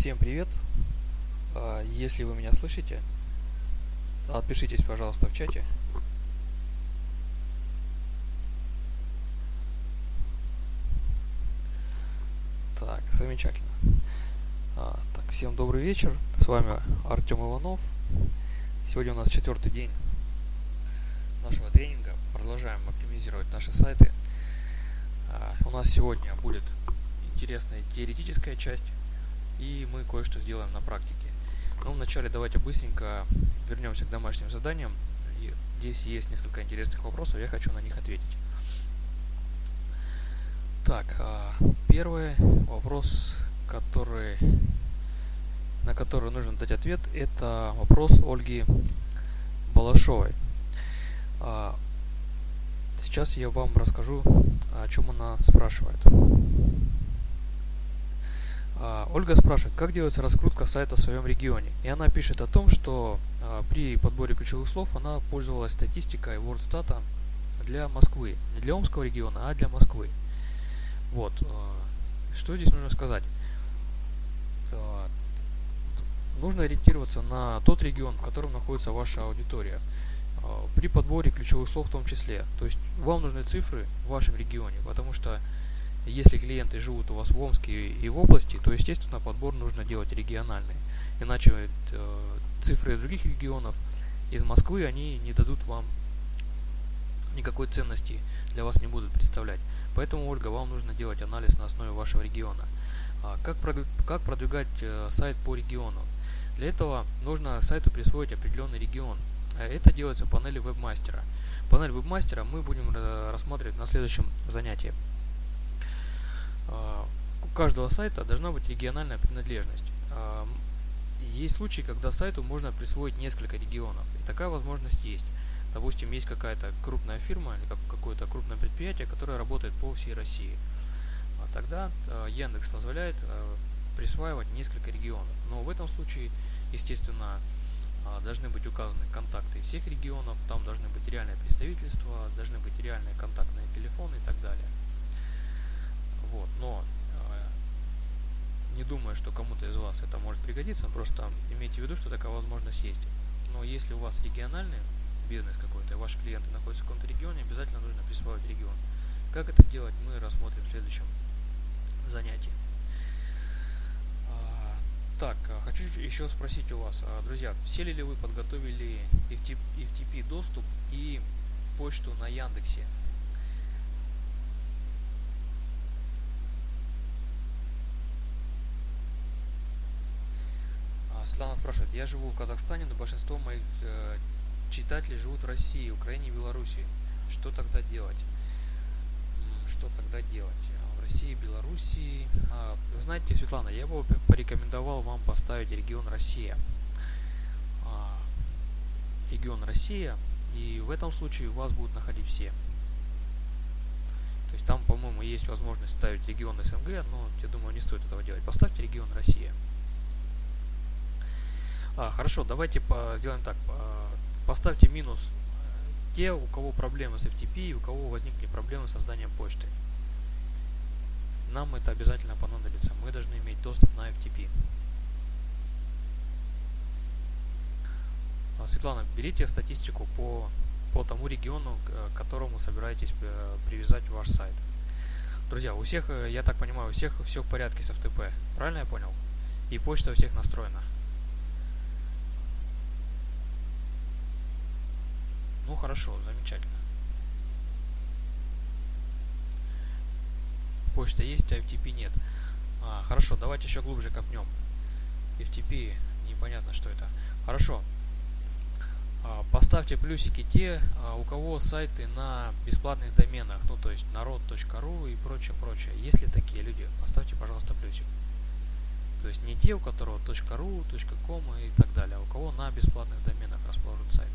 Всем привет! Если вы меня слышите, отпишитесь, пожалуйста, в чате. Так, замечательно. Так, всем добрый вечер. С вами Артем Иванов. Сегодня у нас 4-й день нашего тренинга. Продолжаем оптимизировать наши сайты. У нас сегодня будет интересная теоретическая часть, и мы кое-что сделаем на практике. Но вначале давайте быстренько вернемся к домашним заданиям. И здесь есть несколько интересных вопросов, я хочу на них ответить. Так, первый вопрос, на который нужно дать ответ, это вопрос Ольги Балашовой. Сейчас я вам расскажу, о чем она спрашивает. Ольга спрашивает, как делается раскрутка сайта в своем регионе. И она пишет о том, что при подборе ключевых слов она пользовалась статистикой WordStat для Москвы. Не для Омского региона, а для Москвы. Вот. Что здесь нужно сказать? Нужно ориентироваться на тот регион, в котором находится ваша аудитория. При подборе ключевых слов в том числе. То есть вам нужны цифры в вашем регионе, потому что если клиенты живут у вас в Омске и в области, то, естественно, подбор нужно делать региональный. Иначе цифры из других регионов, из Москвы, они не дадут вам никакой ценности, для вас не будут представлять. Поэтому, Ольга, вам нужно делать анализ на основе вашего региона. Как продвигать сайт по региону? Для этого нужно сайту присвоить определенный регион. Это делается в панели вебмастера. Панель вебмастера мы будем рассматривать на следующем занятии. У каждого сайта должна быть региональная принадлежность. Есть случаи, когда сайту можно присвоить несколько регионов, и такая возможность есть. Допустим, есть какая-то крупная фирма или какое-то крупное предприятие, которое работает по всей России. Тогда Яндекс позволяет присваивать несколько регионов. Но в этом случае, естественно, должны быть указаны контакты всех регионов, там должны быть реальные представительства, должны быть реальные контактные телефоны и так далее. Вот, но не думаю, что кому-то из вас это может пригодиться, просто имейте в виду, что такая возможность есть. Но если у вас региональный бизнес какой-то, и ваши клиенты находятся в каком-то регионе, обязательно нужно присваивать регион. Как это делать, мы рассмотрим в следующем занятии. Так, хочу еще спросить у вас, друзья, все ли вы подготовили FTP доступ и почту на Яндексе? Светлана спрашивает, я живу в Казахстане, но большинство моих читателей живут в России, Украине и Беларуси. Что тогда делать? В России, Беларуси. Вы знаете, Светлана, я бы порекомендовал вам поставить регион Россия. Регион Россия, и в этом случае вас будут находить все. То есть там, по-моему, есть возможность ставить регион СНГ, но я думаю, не стоит этого делать. Поставьте регион Россия. Хорошо, давайте сделаем так. Поставьте минус те, у кого проблемы с FTP и у кого возникли проблемы с созданием почты. Нам это обязательно понадобится. Мы должны иметь доступ на FTP. Светлана, берите статистику по тому региону, к которому собираетесь привязать ваш сайт. Друзья, у всех, я так понимаю, у всех все в порядке с FTP. Правильно я понял? И почта у всех настроена. Ну хорошо, замечательно. Почта есть, а FTP нет. Хорошо, давайте еще глубже копнем. FTP, непонятно, что это. Хорошо. Поставьте плюсики те, у кого сайты на бесплатных доменах, ну то есть народ.ру и прочее. Если такие люди, поставьте, пожалуйста, плюсик. То есть не те, у которого .ru, .com и так далее, а у кого на бесплатных доменах расположен сайт.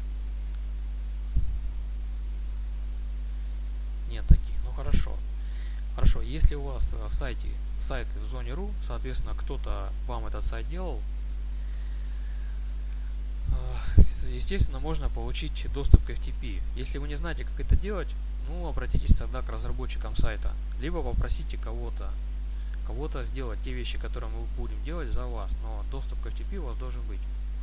Нет таких, ну хорошо. Хорошо, если у вас сайты в зоне .ru, соответственно, кто-то вам этот сайт делал, естественно, можно получить доступ к FTP. Если вы не знаете, как это делать, ну, обратитесь тогда к разработчикам сайта. Либо попросите кого-то, кого-то сделать те вещи, которые мы будем делать за вас, но доступ к FTP у вас должен быть.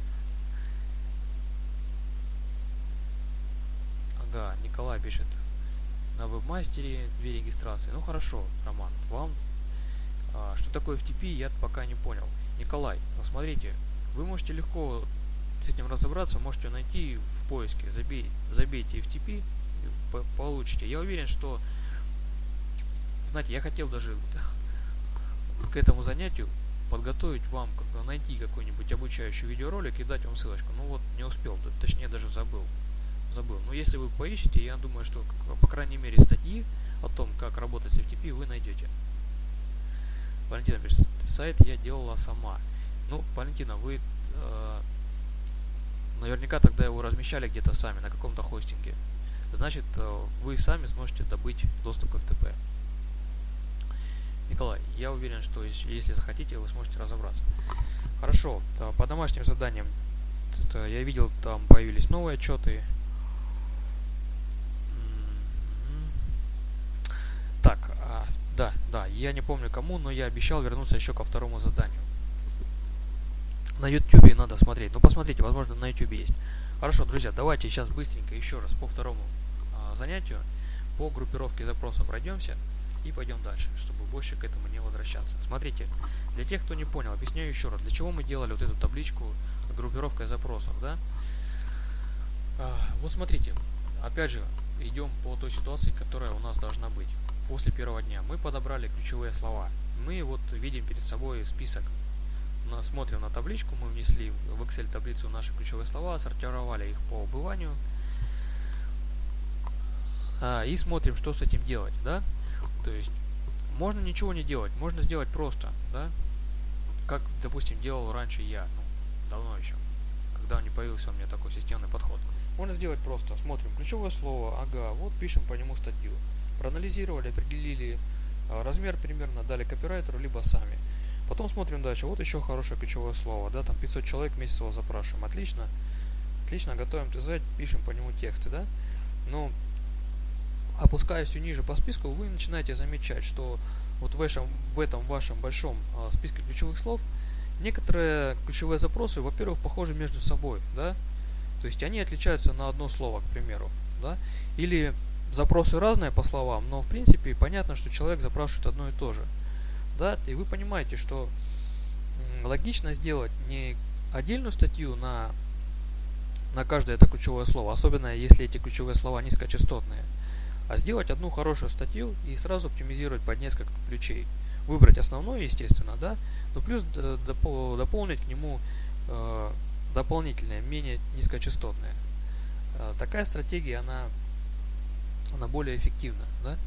Ага, Николай пишет, на вебмастере 2 регистрации. Ну хорошо, Роман, вам что такое FTP, я пока не понял. Николай, смотрите, вы можете легко с этим разобраться, можете найти в поиске, забейте FTP, получите. Я уверен, что, знаете, я хотел даже к этому занятию подготовить вам, когда найти какой-нибудь обучающий видеоролик и дать вам ссылочку. Ну вот, не успел, точнее даже забыл. Но если вы поищете, я думаю, что, по крайней мере, статьи о том, как работать с FTP, вы найдете. Валентина пишет, сайт я делала сама. Ну, Валентина, вы наверняка тогда его размещали где-то сами, на каком-то хостинге. Значит, вы сами сможете добыть доступ к FTP. Николай, я уверен, что если захотите, вы сможете разобраться. Хорошо, по домашним заданиям я видел, там появились новые отчеты. Так, да, я не помню кому, но я обещал вернуться еще ко второму заданию. На YouTube надо смотреть. Ну, посмотрите, возможно, на YouTube есть. Хорошо, друзья, давайте сейчас быстренько еще раз по второму занятию, по группировке запросов пройдемся и пойдем дальше, чтобы больше к этому не возвращаться. Смотрите, для тех, кто не понял, объясняю еще раз, для чего мы делали вот эту табличку с группировкой запросов, да? Вот смотрите, опять же, идем по той ситуации, которая у нас должна быть. После первого дня мы подобрали ключевые слова. Мы вот видим перед собой список. Смотрим на табличку, мы внесли в Excel таблицу наши ключевые слова, отсортировали их по убыванию. И смотрим, что с этим делать, да? То есть, можно ничего не делать, можно сделать просто, да? Как, допустим, делал раньше я, давно еще, когда не появился у меня такой системный подход. Можно сделать просто, смотрим ключевое слово, ага, вот пишем по нему статью. Проанализировали, определили размер примерно, дали копирайтеру, либо сами. Потом смотрим дальше, вот еще хорошее ключевое слово, да, там 500 человек в месяц его запрашиваем, отлично, готовим ТЗ, пишем по нему тексты, да. Но опускаясь все ниже по списку, вы начинаете замечать, что вот в этом вашем большом списке ключевых слов некоторые ключевые запросы, во-первых, похожи между собой, да, то есть они отличаются на одно слово, к примеру, да, или запросы разные по словам, но в принципе понятно, что человек запрашивает одно и то же, да, и вы понимаете, что логично сделать не отдельную статью на каждое это ключевое слово, особенно если эти ключевые слова низкочастотные, а сделать одну хорошую статью и сразу оптимизировать под несколько ключей. Выбрать основное, естественно, да, но плюс дополнить к нему дополнительные, менее низкочастотные. Такая стратегия, она более эффективна, да.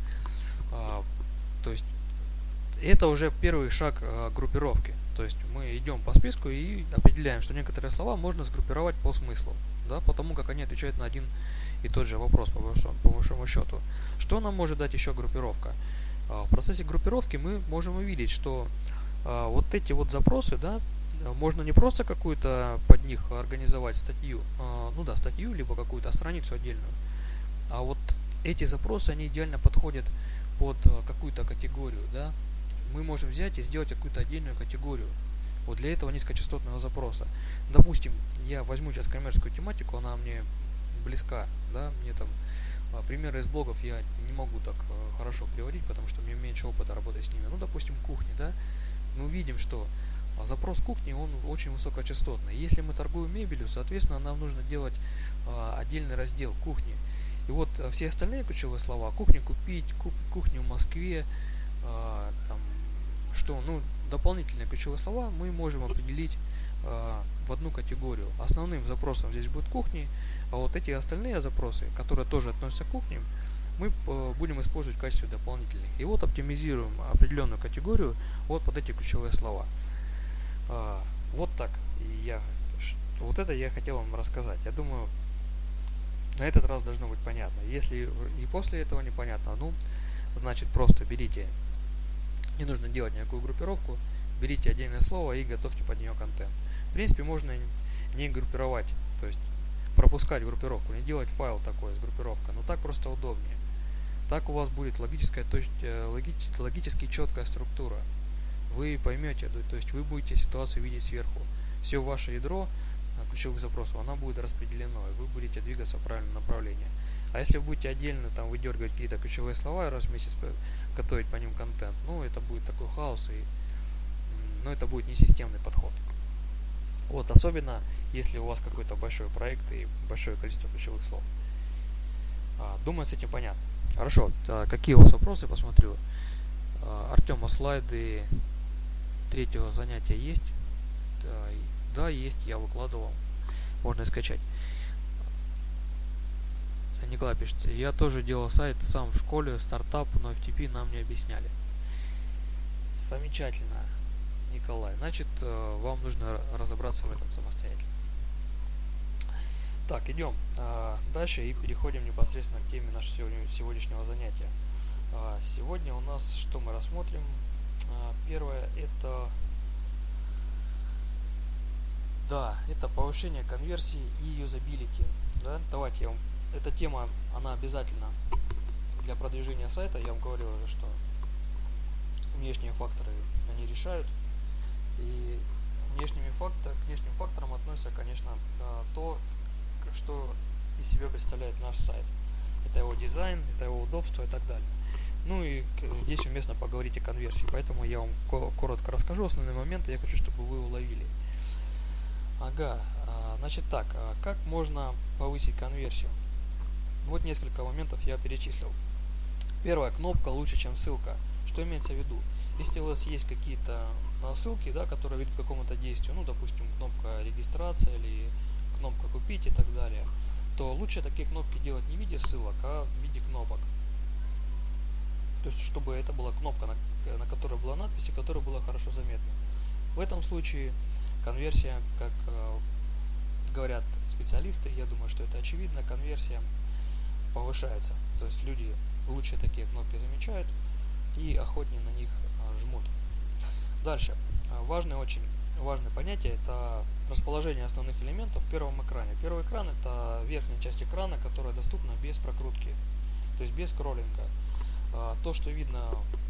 То есть это уже первый шаг группировки. То есть мы идем по списку и определяем, что некоторые слова можно сгруппировать по смыслу, да, потому как они отвечают на один и тот же вопрос по большому счету. Что нам может дать еще группировка? В процессе группировки мы можем увидеть, что вот эти вот запросы, да, можно не просто какую-то под них организовать статью, статью, либо какую-то страницу отдельную, а вот эти запросы, они идеально подходят под какую-то категорию, да. Мы можем взять и сделать какую-то отдельную категорию вот для этого низкочастотного запроса. Допустим, я возьму сейчас коммерческую тематику, она мне близка, да, мне там примеры из блогов я не могу так хорошо приводить, потому что у меня меньше опыта работать с ними. Ну, допустим, кухня, да, мы увидим, что запрос кухни, он очень высокочастотный. Если мы торгуем мебелью, соответственно, нам нужно делать отдельный раздел кухни. И вот все остальные ключевые слова: кухню купить, кухню в Москве, дополнительные ключевые слова мы можем определить в одну категорию. Основным запросом здесь будет кухни, а вот эти остальные запросы, которые тоже относятся к кухням, мы будем использовать в качестве дополнительных. И вот оптимизируем определенную категорию вот под эти ключевые слова. Вот так. Вот это я хотел вам рассказать. Я думаю, на этот раз должно быть понятно. Если и после этого непонятно, значит просто берите, не нужно делать никакую группировку, берите отдельное слово и готовьте под нее контент. В принципе, можно не группировать, то есть пропускать группировку, не делать файл такой с группировкой, но так просто удобнее. Так у вас будет логически четкая структура. вы поймете, то есть вы будете ситуацию видеть сверху. Все ваше ядро ключевых запросов, оно будет распределено, и вы будете двигаться в правильном направлении. А если вы будете отдельно там выдергивать какие-то ключевые слова и раз в месяц готовить по ним контент, ну это будет такой хаос, и это будет несистемный подход. Вот, особенно если у вас какой-то большой проект и большое количество ключевых слов. Думаю, с этим понятно. Хорошо, какие у вас вопросы, посмотрю. Артема, слайды третьего занятия есть? Да, есть, я выкладывал. Можно скачать. Николай пишет, я тоже делал сайт сам в школе, стартап, но FTP нам не объясняли. Замечательно, Николай. Значит, вам нужно разобраться в этом самостоятельно. Так, идем дальше и переходим непосредственно к теме нашего сегодняшнего занятия. Сегодня у нас, что мы рассмотрим? Первое, это повышение конверсии и юзабилити. Да? Давайте я вам... Эта тема, она обязательна для продвижения сайта. Я вам говорил уже, что внешние факторы, они решают. И к внешним факторам относится, конечно, то, что из себя представляет наш сайт. Это его дизайн, это его удобство и так далее. Ну и здесь уместно поговорить о конверсии, поэтому я вам коротко расскажу основные моменты, я хочу, чтобы вы уловили. Значит так, как можно повысить конверсию? Вот несколько моментов я перечислил. Первая, кнопка лучше, чем ссылка. Что имеется в виду? Если у вас есть какие-то ссылки, да, которые ведут к какому-то действию, ну, допустим, кнопка регистрация или кнопка купить и так далее, то лучше такие кнопки делать не в виде ссылок, а в виде кнопок. То есть, чтобы это была кнопка, на которой была надпись, и которая была хорошо заметна. В этом случае конверсия, как говорят специалисты, я думаю, что это очевидно, конверсия повышается. То есть люди лучше такие кнопки замечают и охотнее на них жмут. Дальше. Очень важное понятие – это расположение основных элементов в первом экране. Первый экран – это верхняя часть экрана, которая доступна без прокрутки, то есть без скроллинга. То, что видно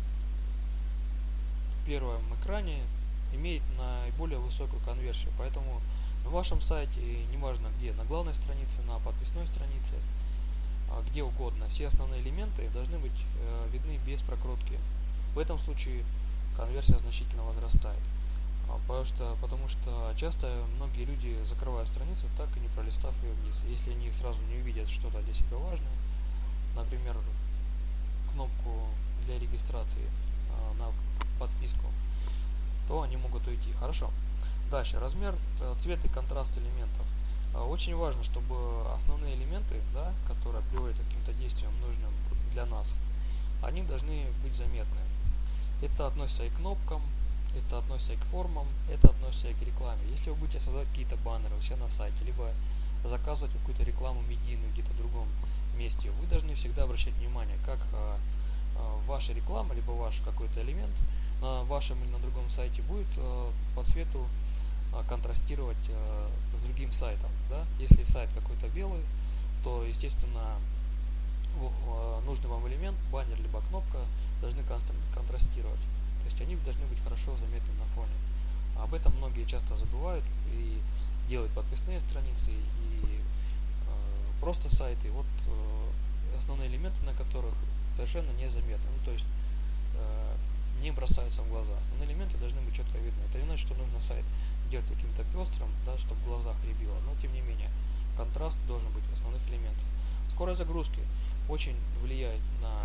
в первом экране, имеет наиболее высокую конверсию. Поэтому на вашем сайте, неважно где, на главной странице, на подписной странице, где угодно, все основные элементы должны быть видны без прокрутки. В этом случае конверсия значительно возрастает. Потому что часто многие люди закрывают страницу, так и не пролистав ее вниз. Если они сразу не увидят что-то для себя важное, например, кнопку для регистрации на подписку, то они могут уйти. Хорошо. Дальше. Размер, цвет и контраст элементов. Очень важно, чтобы основные элементы, да, которые приводят к каким-то действиям нужным для нас, они должны быть заметны. Это относится и к кнопкам, это относится и к формам, это относится и к рекламе. Если вы будете создавать какие-то баннеры у себя на сайте, либо заказывать какую-то рекламу медийную где-то в другом месте, вы должны всегда обращать внимание, как ваша реклама, либо ваш какой-то элемент на вашем или на другом сайте будет по цвету контрастировать с другим сайтом. Да? Если сайт какой-то белый, то, естественно, нужный вам элемент, баннер либо кнопка, должны контрастировать. То есть они должны быть хорошо заметны на фоне. Об этом многие часто забывают и делают подписные страницы и просто сайты, вот основные элементы на которых совершенно незаметны. Ну, то есть не бросаются в глаза. Основные элементы должны быть четко видны. Это не значит, что нужно сайт делать каким-то пестрым, да, чтобы в глазах рябило, но тем не менее контраст должен быть в основных элементах. Скорость загрузки очень влияет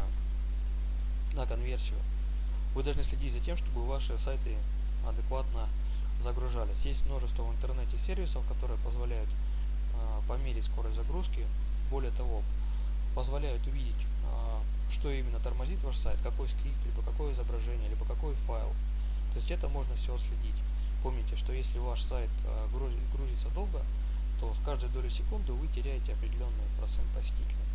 на конверсию. Вы должны следить за тем, чтобы ваши сайты адекватно загружались. Есть множество в интернете сервисов, которые позволяют померить скорость загрузки. Более того, позволяют увидеть, что именно тормозит ваш сайт, какой скрипт, либо какое изображение, либо какой файл. То есть это можно все следить. Помните, что если ваш сайт грузится долго, то с каждой долей секунды вы теряете определенный процент посетителей.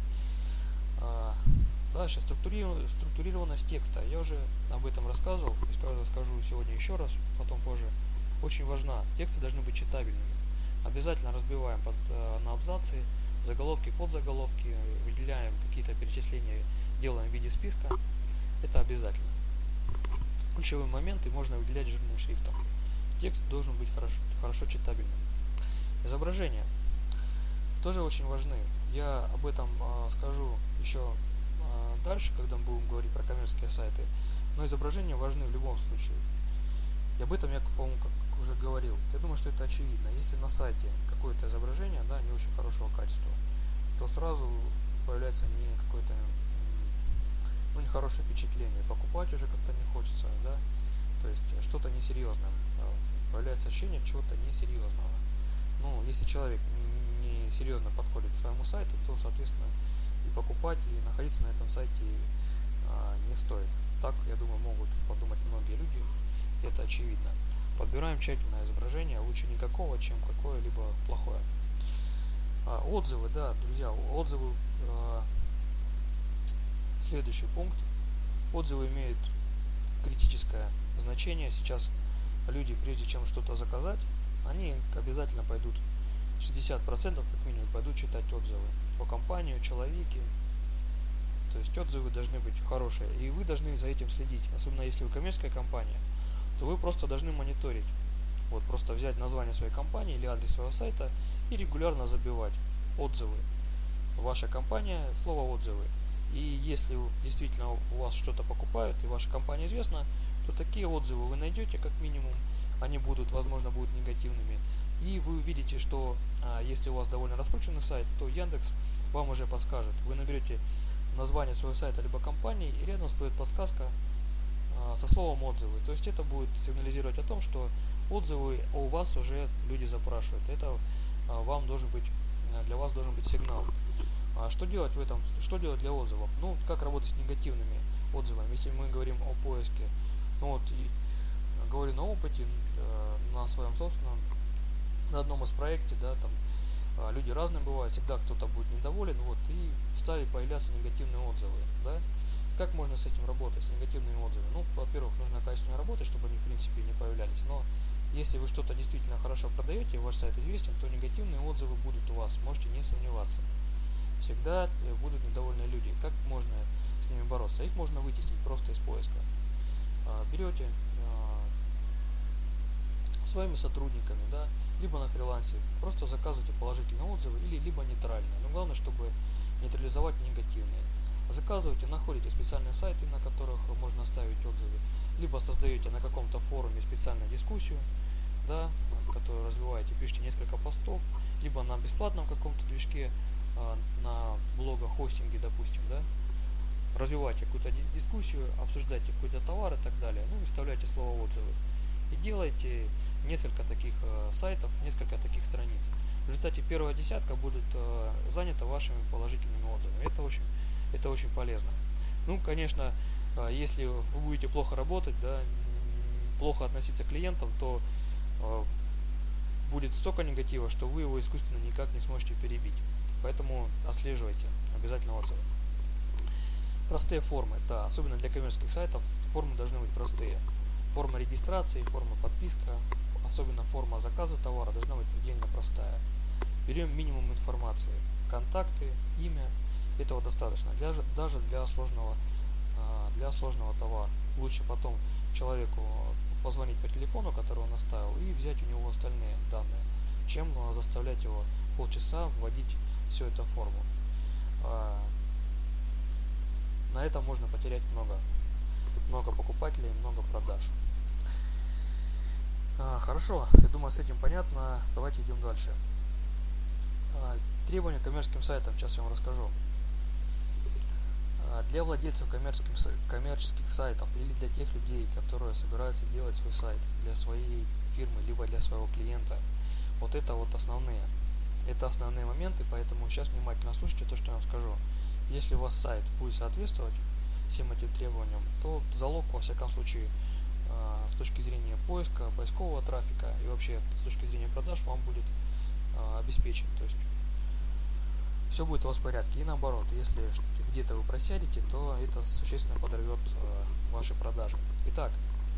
Дальше, структурированность текста. Я уже об этом рассказывал, расскажу сегодня еще раз, потом позже. Очень важна. Тексты должны быть читабельными. Обязательно разбиваем на абзацы, заголовки, подзаголовки, выделяем какие-то перечисления, делаем в виде списка. Это обязательно. ключевые моменты можно выделять жирным шрифтом. Текст должен быть хорошо читабельным. Изображения тоже очень важны. Я об этом скажу еще дальше, когда мы будем говорить про коммерческие сайты. Но изображения важны в любом случае. И об этом я, по-моему, как уже говорил. Я думаю, что это очевидно. Если на сайте какое-то изображение, да, не очень хорошего качества, то сразу появляется какое-то нехорошее впечатление. Покупать уже как-то не хочется, да. То есть что-то несерьезное. Появляется ощущение чего-то несерьезного. Ну, если человек не серьезно подходит к своему сайту, то, соответственно, и покупать, и находиться на этом сайте не стоит. Так, я думаю, могут подумать многие люди. Это очевидно. Подбираем тщательное изображение, лучше никакого, чем какое-либо плохое. Отзывы, да, друзья, отзывы. Следующий пункт. Отзывы имеют критическое значение. Сейчас люди, прежде чем что-то заказать, они обязательно пойдут, 60% как минимум пойдут читать отзывы по компании, о человеке. То есть отзывы должны быть хорошие, и вы должны за этим следить. Особенно если вы коммерческая компания, то вы просто должны мониторить. Вот просто взять название своей компании или адрес своего сайта и регулярно забивать отзывы. Ваша компания, слово отзывы. И если действительно у вас что-то покупают и ваша компания известна, то такие отзывы вы найдете как минимум. Они будут, возможно, будут негативными. И вы увидите, что если у вас довольно раскрученный сайт, то Яндекс вам уже подскажет. Вы наберете название своего сайта либо компании, и рядом всплывет подсказка со словом отзывы. То есть это будет сигнализировать о том, что отзывы у вас уже люди запрашивают. Это вам должен быть, для вас должен быть сигнал. Что делать в этом? Что делать для отзывов? Ну, как работать с негативными отзывами? Если мы говорим о поиске, ну вот и говорю на опыте, на своем собственном, на одном из проектов, да, там люди разные бывают, всегда кто-то будет недоволен, вот, и стали появляться негативные отзывы, да. Как можно с этим работать, с негативными отзывами? Ну, во-первых, нужно качественно работать, чтобы они, в принципе, не появлялись, но если вы что-то действительно хорошо продаете, ваш сайт известен, то негативные отзывы будут у вас, можете не сомневаться. Всегда будут недовольные люди. Как можно с ними бороться? Их можно вытеснить просто из поиска. Берете своими сотрудниками, да, либо на фрилансе, просто заказывайте положительные отзывы или либо нейтральные. Но главное, чтобы нейтрализовать негативные. Заказывайте, находите специальные сайты, на которых можно оставить отзывы, либо создаете на каком-то форуме специальную дискуссию, да, которую развиваете, пишите несколько постов, либо на бесплатном каком-то движке, на блогохостинге, допустим, да, развивайте какую-то дискуссию, обсуждайте какой-то товар и так далее, ну и вставляйте слово отзывы. И делайте несколько таких сайтов, несколько таких страниц. В результате первая десятка будет занята вашими положительными отзывами. Это очень полезно. Ну, конечно, если вы будете плохо работать, да, плохо относиться к клиентам, то будет столько негатива, что вы его искусственно никак не сможете перебить. Поэтому отслеживайте обязательно отзывы. Простые формы, да, особенно для коммерческих сайтов формы должны быть простые. Форма регистрации, форма подписка, особенно форма заказа товара должна быть предельно простая. Берем минимум информации, контакты, имя, этого достаточно, даже для сложного товара. Лучше потом человеку позвонить по телефону, который он оставил, и взять у него остальные данные, чем заставлять его полчаса вводить всю эту форму. На этом можно потерять много покупателей, много продаж. Хорошо, я думаю, с этим понятно. Давайте идем дальше. Требования к коммерческим сайтам, сейчас я вам расскажу. Для владельцев коммерческих сайтов или для тех людей, которые собираются делать свой сайт для своей фирмы, либо для своего клиента, вот это вот основные моменты, поэтому сейчас внимательно слушайте то, что я вам скажу. Если у вас сайт будет соответствовать всем этим требованиям, то залог, во всяком случае, с точки зрения поиска, поискового трафика и вообще с точки зрения продаж вам будет обеспечен. То есть все будет у вас в порядке. И наоборот, если где-то вы просядете, то это существенно подорвет ваши продажи. Итак,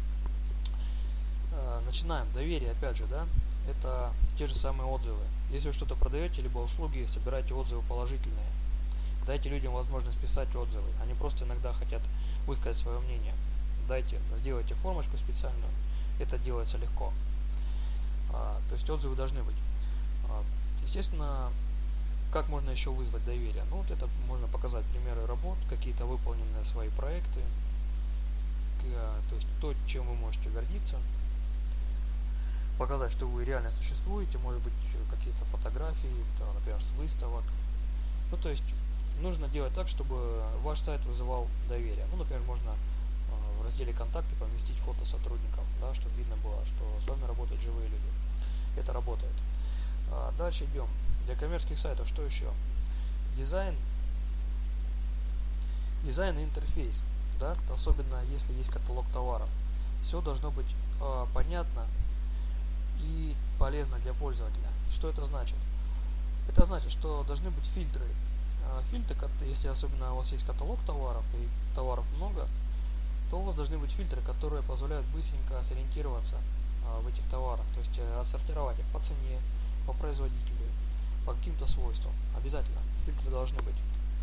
начинаем. Доверие, опять же, да, это те же самые отзывы. Если вы что-то продаете, либо услуги, собирайте отзывы положительные. Дайте людям возможность писать отзывы. Они просто иногда хотят высказать свое мнение. сделайте формочку специальную, это делается легко. То есть отзывы должны быть. Естественно, как можно еще вызвать доверие? Ну, вот это можно показать примеры работ, какие-то выполненные свои проекты, то есть то, чем вы можете гордиться, показать, что вы реально существуете, может быть, какие-то фотографии, например, с выставок. Ну, то есть нужно делать так, чтобы ваш сайт вызывал доверие. Ну, например, можно в разделе «Контакты» поместить фото сотрудников, да, чтобы видно было, что с вами работают живые люди. Это работает. Дальше идем. Для коммерческих сайтов что еще? Дизайн и интерфейс, да, особенно если есть каталог товаров. Все должно быть понятно и полезно для пользователя. Что это значит? Это значит, что должны быть фильтры. Фильтры, если особенно у вас есть каталог товаров и товаров много, то у вас должны быть фильтры, которые позволяют быстренько сориентироваться в этих товарах, то есть отсортировать их по цене, по производителю, по каким-то свойствам. Обязательно фильтры должны быть.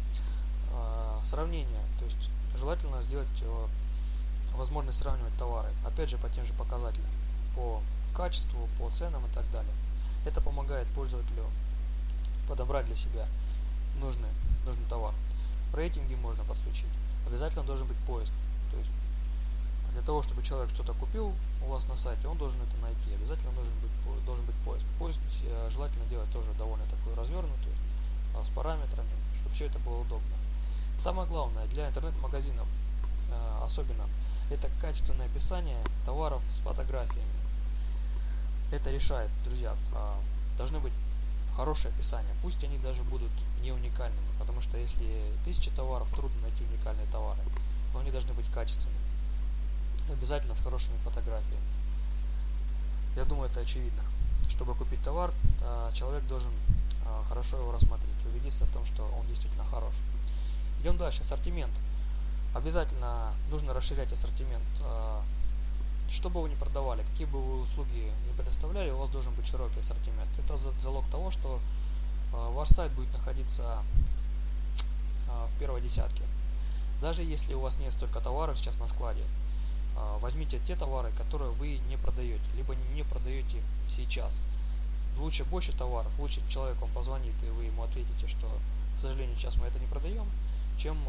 Сравнение, то есть желательно сделать возможность сравнивать товары, опять же по тем же показателям, по качеству, по ценам и так далее. Это помогает пользователю подобрать для себя нужный товар. Рейтинги можно подключить. Обязательно должен быть поиск. То есть для того, чтобы человек что-то купил у вас на сайте, он должен это найти. Обязательно должен быть поиск. Поиск желательно делать тоже довольно такой развернутый, с параметрами, чтобы все это было удобно. Самое главное для интернет-магазинов особенно это качественное описание товаров с фотографиями. Это решает, друзья. Должны быть хорошие описания. Пусть они даже будут не уникальными, потому что если 1000 товаров, трудно найти уникальные товары, но они должны быть качественными. Обязательно с хорошими фотографиями. Я думаю, это очевидно. Чтобы купить товар, человек должен хорошо его рассмотреть, убедиться в том, что он действительно хорош. Идем дальше. Ассортимент. Обязательно нужно расширять ассортимент. Что бы вы ни продавали, какие бы вы услуги не предоставляли, у вас должен быть широкий ассортимент. Это залог того, что ваш сайт будет находиться в первой десятке. Даже если у вас нет столько товаров сейчас на складе, возьмите те товары, которые вы не продаете, либо не продаете сейчас. Лучше больше товаров, лучше человек вам позвонит и вы ему ответите, что, к сожалению, сейчас мы это не продаем, чем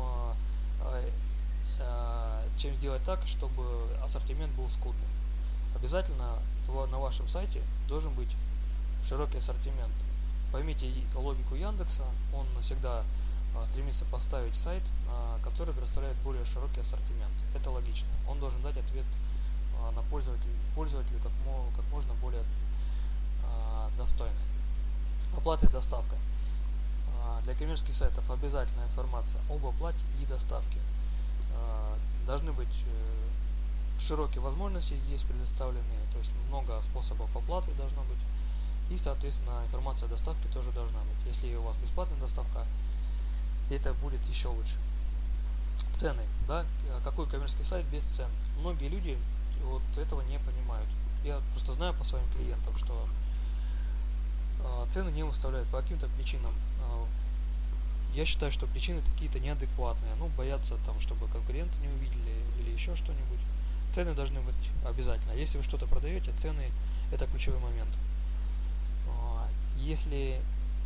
сделать так, чтобы ассортимент был скудным. Обязательно на вашем сайте должен быть широкий ассортимент. Поймите логику Яндекса, он всегда стремится поставить сайт, который предоставляет более широкий ассортимент. Это логично. Он должен дать ответ на пользователю как можно более достойный. Оплата и доставка. Для коммерческих сайтов обязательная информация об оплате и доставке. Должны быть широкие возможности здесь предоставлены, то есть много способов оплаты должно быть. И, соответственно, информация о доставке тоже должна быть. Если у вас бесплатная доставка, это будет еще лучше. Цены, да, какой коммерческий сайт без цен? Многие люди вот этого не понимают. Я просто знаю по своим клиентам, что цены не выставляют по каким-то причинам. Я считаю, что причины какие-то неадекватные. Ну, боятся там, чтобы конкуренты не увидели или еще что-нибудь. Цены должны быть обязательно. Если вы что-то продаете, цены это ключевой момент. Если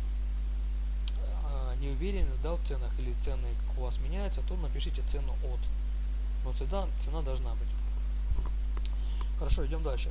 не уверены, да, в ценах или цены у вас меняются, то напишите цену от. Но цена должна быть. Хорошо, идем дальше.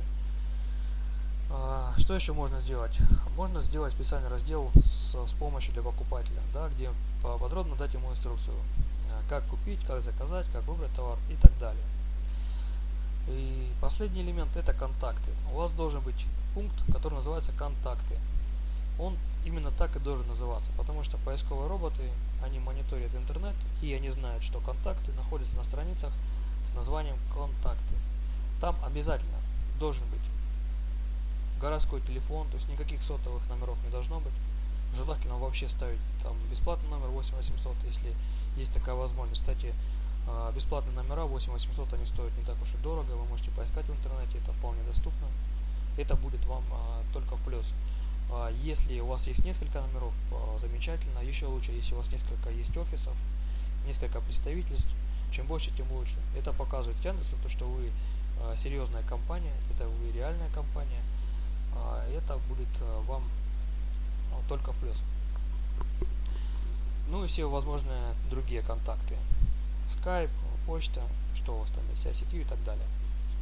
Что еще можно сделать? Можно сделать специальный раздел с помощью для покупателя, да, где подробно дать ему инструкцию, как купить, как заказать, как выбрать товар и так далее. И последний элемент это контакты. У вас должен быть пункт, который называется контакты. Он именно так и должен называться, потому что поисковые роботы, они мониторят интернет и они знают, что контакты находятся на страницах с названием контакты. Там обязательно должен быть городской телефон, то есть никаких сотовых номеров не должно быть. Желательно вообще ставить там бесплатный номер 8800, если есть такая возможность. Кстати, бесплатные номера 8800, они стоят не так уж и дорого, вы можете поискать в интернете, это вполне доступно. Это будет вам только в плюс. Если у вас есть несколько номеров, замечательно. Еще лучше, если у вас несколько есть офисов, несколько представительств, Чем больше, тем лучше. Это показывает Яндексу, то, что вы серьезная компания, это вы реальная компания. Это будет вам только в плюс. Ну и все возможные другие контакты. Skype, почта, что у вас там есть, ICQ и так далее.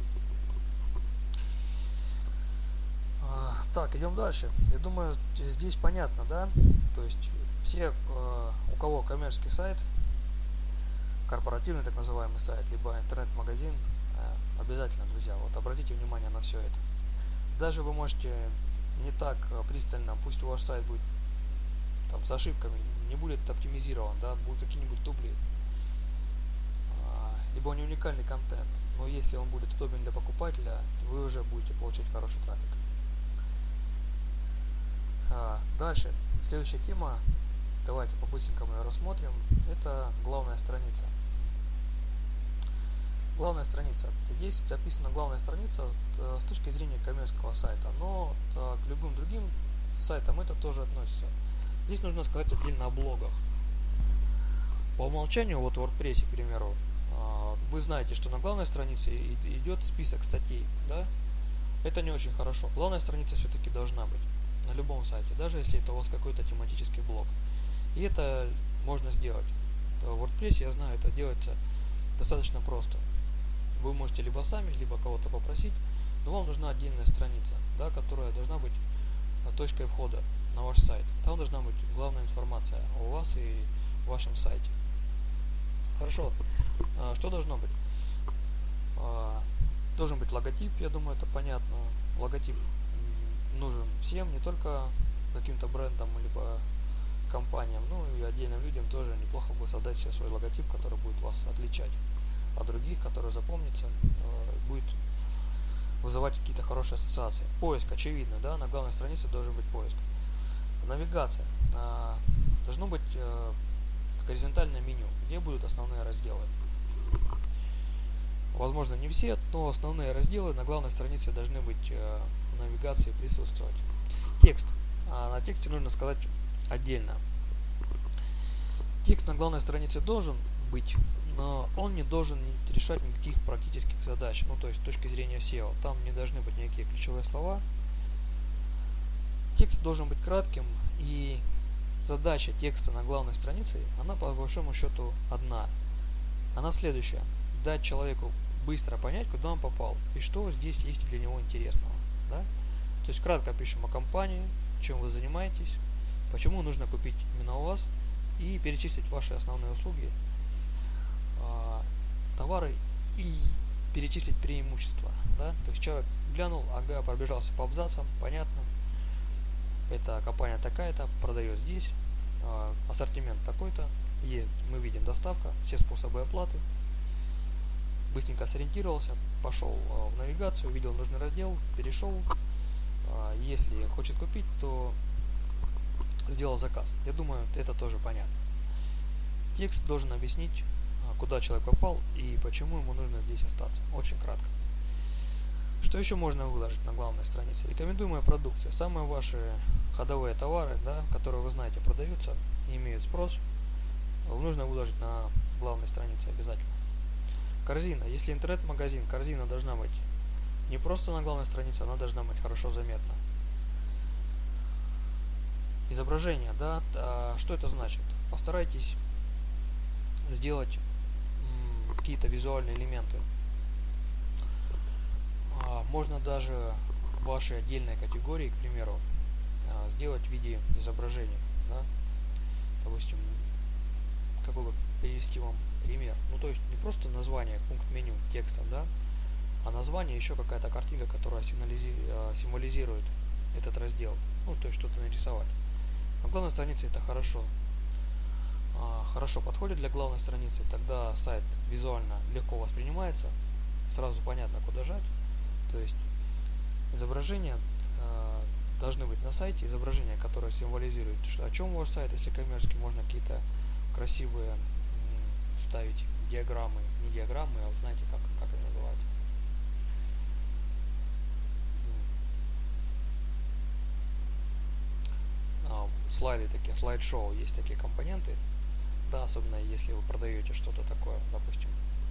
Так, идем дальше. Я думаю, здесь понятно, да? То есть все, у кого коммерческий сайт, корпоративный так называемый сайт, либо интернет-магазин, обязательно, друзья, вот обратите внимание на все это. Даже вы можете не так пристально, пусть ваш сайт будет там с ошибками, не будет оптимизирован, да, будут какие-нибудь дубли, либо не уникальный контент, но если он будет удобен для покупателя, вы уже будете получать хороший трафик. Дальше, следующая тема, давайте по-быстренькому ее рассмотрим, это главная страница. Главная страница. Здесь описана главная страница с точки зрения коммерческого сайта, но к любым другим сайтам это тоже относится. Здесь нужно сказать отдельно о блогах. По умолчанию, вот в WordPress, к примеру, вы знаете, что на главной странице идет список статей, да? Это не очень хорошо. Главная страница все-таки должна быть на любом сайте, даже если это у вас какой-то тематический блог. И это можно сделать. В WordPress, я знаю, это делается достаточно просто. Вы можете либо сами, либо кого-то попросить, но вам нужна отдельная страница, да, которая должна быть точкой входа на ваш сайт. Там должна быть главная информация о вас и вашем сайте. Хорошо. Что должно быть? Должен быть логотип, я думаю, это понятно. Логотип нужен всем, не только каким-то брендам либо компаниям, ну и отдельным людям тоже неплохо будет создать себе свой логотип, который будет вас отличать от других, который запомнится, будет вызывать какие-то хорошие ассоциации. Поиск, очевидно, да, на главной странице должен быть поиск. Навигация. Должно быть горизонтальное меню, где будут основные разделы. Возможно, не все, но основные разделы на главной странице должны быть в навигации присутствовать. Текст. На тексте нужно сказать отдельно. Текст на главной странице должен быть, но он не должен решать никаких практических задач, ну то есть с точки зрения SEO. Там не должны быть никакие ключевые слова. Текст должен быть кратким, и задача текста на главной странице, она по большому счету одна. Она следующая. Дать человеку быстро понять, куда он попал и что здесь есть для него интересного. Да? То есть кратко пишем о компании, чем вы занимаетесь, почему нужно купить именно у вас, и перечислить ваши основные услуги, товары и перечислить преимущества. Да? То есть человек глянул, ага, пробежался по абзацам, понятно. Эта компания такая-то, продает здесь, ассортимент такой-то, есть, мы видим доставка, все способы оплаты. Быстренько сориентировался, пошел в навигацию, увидел нужный раздел, перешел. Если хочет купить, то сделал заказ. Я думаю, это тоже понятно. Текст должен объяснить, куда человек попал и почему ему нужно здесь остаться. Очень кратко. Что еще можно выложить на главной странице? Рекомендуемая продукция. Самые ваши ходовые товары, да, которые вы знаете продаются и имеют спрос, нужно выложить на главной странице обязательно. Корзина. Если интернет-магазин, корзина должна быть не просто на главной странице, она должна быть хорошо заметна. Изображение, да, что это значит? Постарайтесь сделать какие-то визуальные элементы. Можно даже ваши отдельные категории, к примеру, сделать в виде изображения. Да? Допустим, какой бы привести вам пример. Ну, то есть не просто название, пункт меню текстом, да, а название еще какая-то картинка, которая символизирует этот раздел. Ну, то есть что-то нарисовать. На главной странице это хорошо подходит для главной страницы, тогда сайт визуально легко воспринимается, сразу понятно, куда жать. То есть изображения должны быть на сайте, изображения, которые символизируют, что, о чем ваш сайт, если коммерческий, можно какие-то красивые ставить диаграммы, не диаграммы, а вот знаете, как это называется. Слайды такие, слайд-шоу, есть такие компоненты. Да, особенно если вы продаете что-то такое, допустим,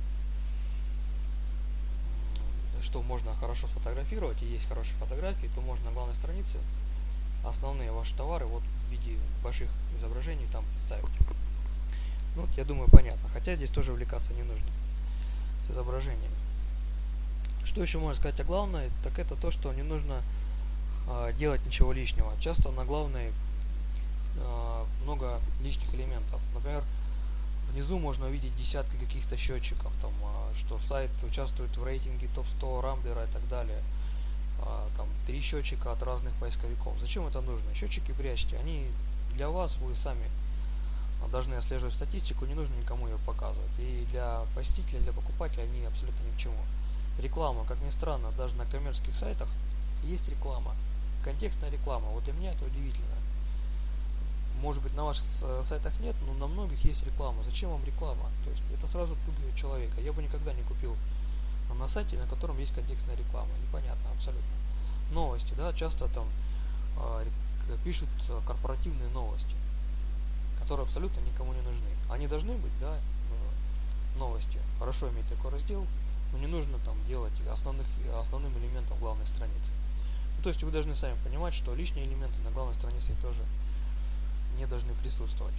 что можно хорошо сфотографировать, и есть хорошие фотографии, то можно на главной странице основные ваши товары вот в виде больших изображений там представить. Ну, я думаю, понятно. Хотя здесь тоже увлекаться не нужно с изображениями. Что еще можно сказать о главной? Так это то, что не нужно делать ничего лишнего. Часто на главной много лишних элементов. Например, внизу можно увидеть десятки каких-то счетчиков, там, что сайт участвует в рейтинге топ-100 Рамблера и так далее. Там 3 счетчика от разных поисковиков. Зачем это нужно? Счетчики прячьте, они для вас, вы сами должны отслеживать статистику, не нужно никому ее показывать. И для посетителя, для покупателя они абсолютно ни к чему. Реклама, как ни странно, даже на коммерческих сайтах есть реклама. Контекстная реклама. Вот для меня это удивительно. Может быть, на ваших сайтах нет, но на многих есть реклама. Зачем вам реклама? То есть это сразу пугает человека. Я бы никогда не купил на сайте, на котором есть контекстная реклама. Непонятно абсолютно. Новости, да, часто там пишут корпоративные новости, которые абсолютно никому не нужны. Они должны быть, да, новости. Хорошо иметь такой раздел, но не нужно там делать основным элементом главной страницы. Ну, то есть вы должны сами понимать, что лишние элементы на главной странице тоже не должны присутствовать.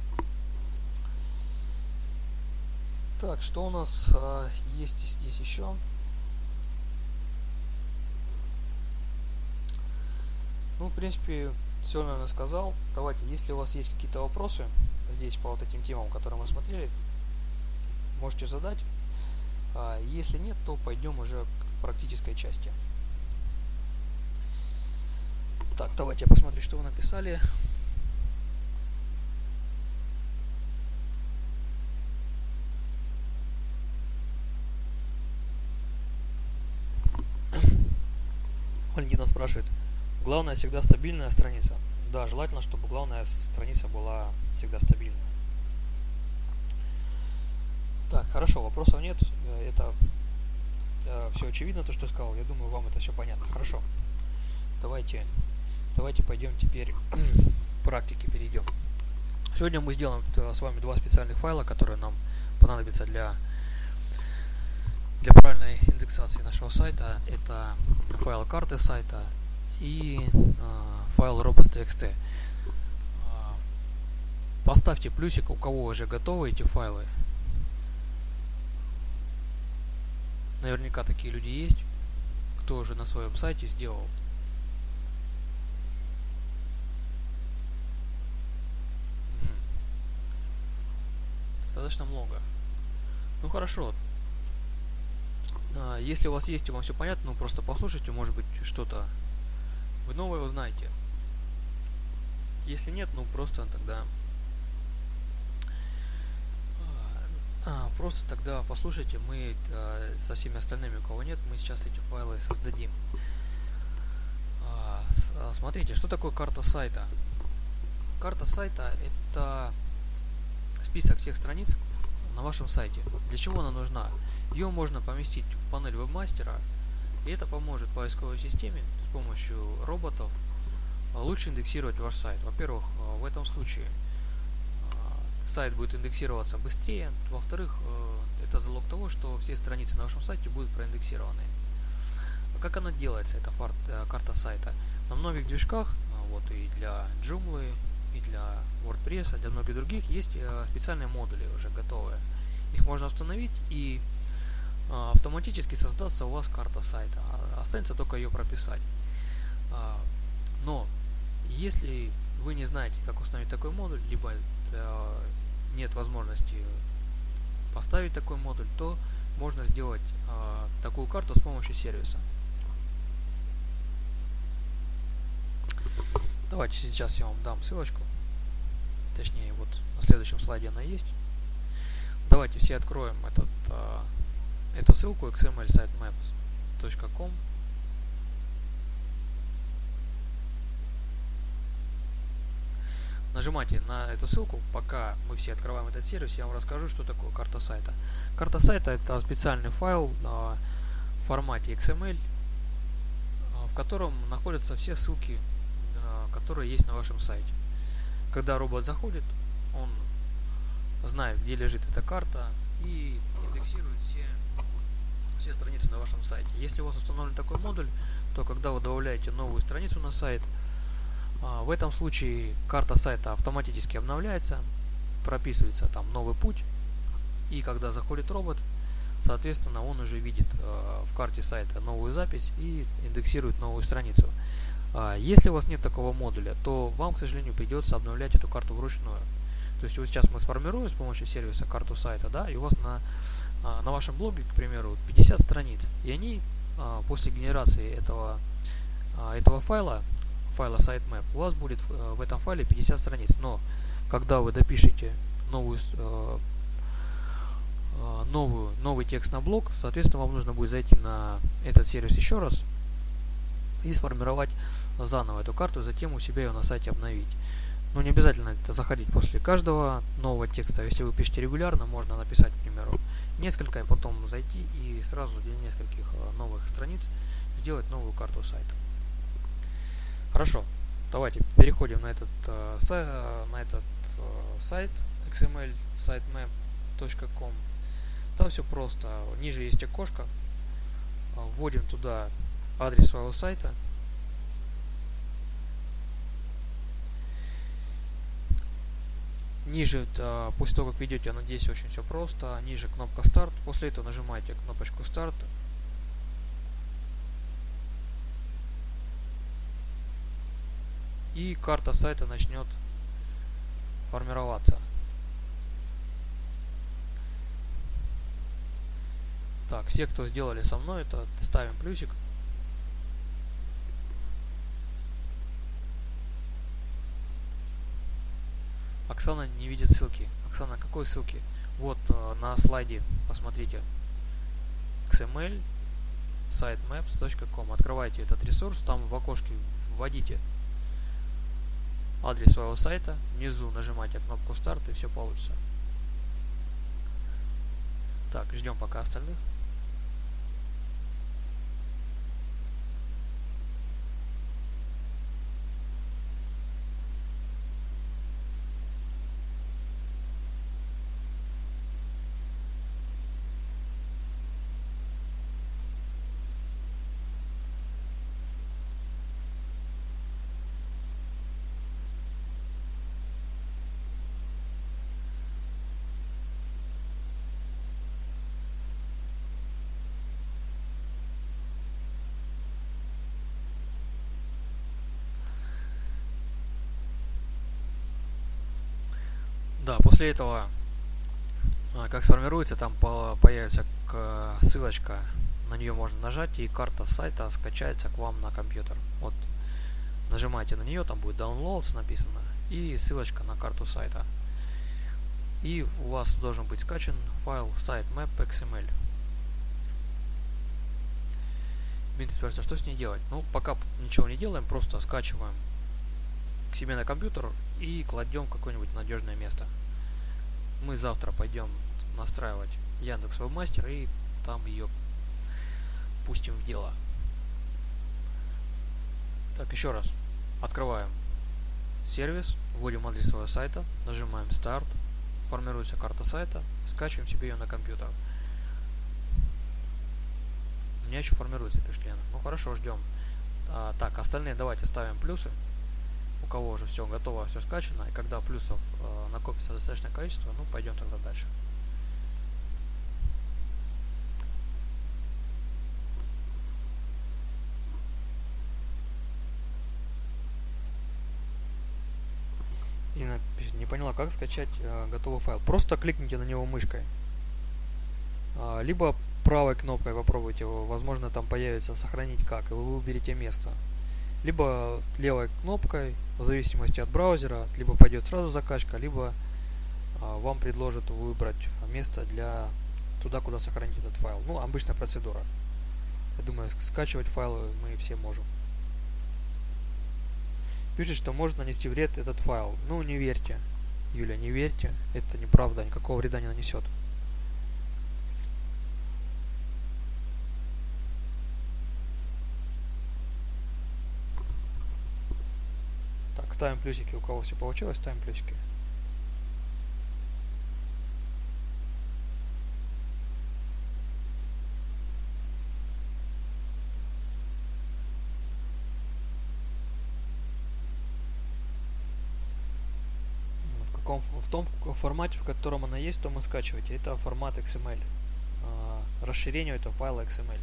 Так, что у нас есть здесь еще? Ну, в принципе, все, наверное, сказал. Давайте, если у вас есть какие-то вопросы здесь по вот этим темам, которые мы смотрели, можете задать. Если нет, то пойдем уже к практической части. Так, давайте я посмотрю, что вы написали. Валентина спрашивает, главное всегда стабильная страница? Да, желательно, чтобы главная страница была всегда стабильная. Так, хорошо, вопросов нет. Это все очевидно, то, что я сказал. Я думаю, вам это все понятно. Хорошо. Давайте пойдем теперь к практике перейдем. Сегодня мы сделаем с вами два специальных файла, которые нам понадобятся для правильной индексации нашего сайта. Это файл карты сайта и файл robots.txt. Поставьте плюсик, у кого уже готовы эти файлы. Наверняка такие люди есть, кто уже на своем сайте сделал. Достаточно много. Ну хорошо. Если у вас есть и вам все понятно, ну просто послушайте, может быть, что-то вы новое узнаете. Если нет, ну просто тогда послушайте, мы со всеми остальными, у кого нет, мы сейчас эти файлы создадим. Смотрите, что такое карта сайта? Карта сайта — это список всех страниц на вашем сайте. Для чего она нужна? Ее можно поместить в панель вебмастера, и это поможет поисковой системе с помощью роботов лучше индексировать ваш сайт. Во-первых, в этом случае сайт будет индексироваться быстрее. Во-вторых, это залог того, что все страницы на вашем сайте будут проиндексированы. Как она делается, эта карта сайта? На многих движках, вот и для Joomla, и для WordPress, для многих других, есть специальные модули уже готовые. Их можно установить, и автоматически создастся у вас карта сайта. Останется только ее прописать. Но если вы не знаете, как установить такой модуль, либо нет возможности поставить такой модуль, то можно сделать такую карту с помощью сервиса. Давайте сейчас я вам дам ссылочку. Точнее, вот на следующем слайде она есть. Давайте все откроем эту ссылку xml-sitemaps.com. Нажимайте на эту ссылку. Пока мы все открываем этот сервис, я вам расскажу, что такое карта сайта. Карта сайта — это специальный файл в формате XML, в котором находятся все ссылки, которые есть на вашем сайте. Когда робот заходит, он знает, где лежит эта карта и индексирует все страницы на вашем сайте. Если у вас установлен такой модуль, то когда вы добавляете новую страницу на сайт, в этом случае карта сайта автоматически обновляется, прописывается там новый путь, и когда заходит робот, соответственно, он уже видит в карте сайта новую запись и индексирует новую страницу. Если у вас нет такого модуля, то вам, к сожалению, придется обновлять эту карту вручную. То есть вот сейчас мы сформируем с помощью сервиса карту сайта, да, и у вас на вашем блоге, к примеру, 50 страниц, и они после генерации этого файла sitemap, у вас будет в этом файле 50 страниц. Но когда вы допишете новый текст на блок, соответственно, вам нужно будет зайти на этот сервис еще раз и сформировать заново эту карту, затем у себя ее на сайте обновить. Но не обязательно это заходить после каждого нового текста. Если вы пишете регулярно, можно написать, к примеру, несколько, и потом зайти и сразу для нескольких новых страниц сделать новую карту сайта. Хорошо, давайте переходим на этот сайт xml sitemap.com. Там все просто. Ниже есть окошко. Вводим туда адрес своего сайта. Ниже, после того, как ведете, я надеюсь, очень все просто. Ниже кнопка старт. После этого нажимаете кнопочку старт. И карта сайта начнет формироваться. Так, все, кто сделали со мной, это ставим плюсик. Оксана не видит ссылки. Оксана, какой ссылки? Вот на слайде, посмотрите. xml sitemaps.com. Открывайте этот ресурс, там в окошке вводите адрес своего сайта, внизу нажимайте кнопку старт, и все получится. Так, ждем пока остальных. Да, после этого, как сформируется, там появится ссылочка, на нее можно нажать, и карта сайта скачается к вам на компьютер. Вот, нажимаете на нее, там будет downloads написано, и ссылочка на карту сайта. И у вас должен быть скачан файл sitemap.xml. Дмитрий спрашивает, что с ней делать? Ну, пока ничего не делаем, просто скачиваем к себе на компьютер и кладем в какое-нибудь надежное место. Мы завтра пойдем настраивать Яндекс Вебмастер и там ее пустим в дело. Так, еще раз. Открываем сервис, вводим адрес своего сайта, нажимаем старт, формируется карта сайта, скачиваем себе ее на компьютер. У меня еще формируется, пишет Лена. Ну хорошо, ждем. Так, остальные давайте ставим плюсы. У кого уже все готово, все скачано, и когда плюсов накопится достаточное количество, ну пойдем тогда дальше. Инна не поняла, как скачать готовый файл. Просто кликните на него мышкой. Либо правой кнопкой попробуйте его, возможно там появится сохранить как, и вы выберете место. Либо левой кнопкой, в зависимости от браузера, либо пойдет сразу закачка, либо вам предложат выбрать место для туда, куда сохранить этот файл. Ну, обычная процедура. Я думаю, скачивать файлы мы все можем. Пишет, что может нанести вред этот файл. Ну, не верьте, Юля, не верьте. Это неправда, никакого вреда не нанесет. Так, ставим плюсики. У кого все получилось, ставим плюсики. в том формате, в котором она есть, то мы скачиваете. Это формат XML. Расширение этого файла XML.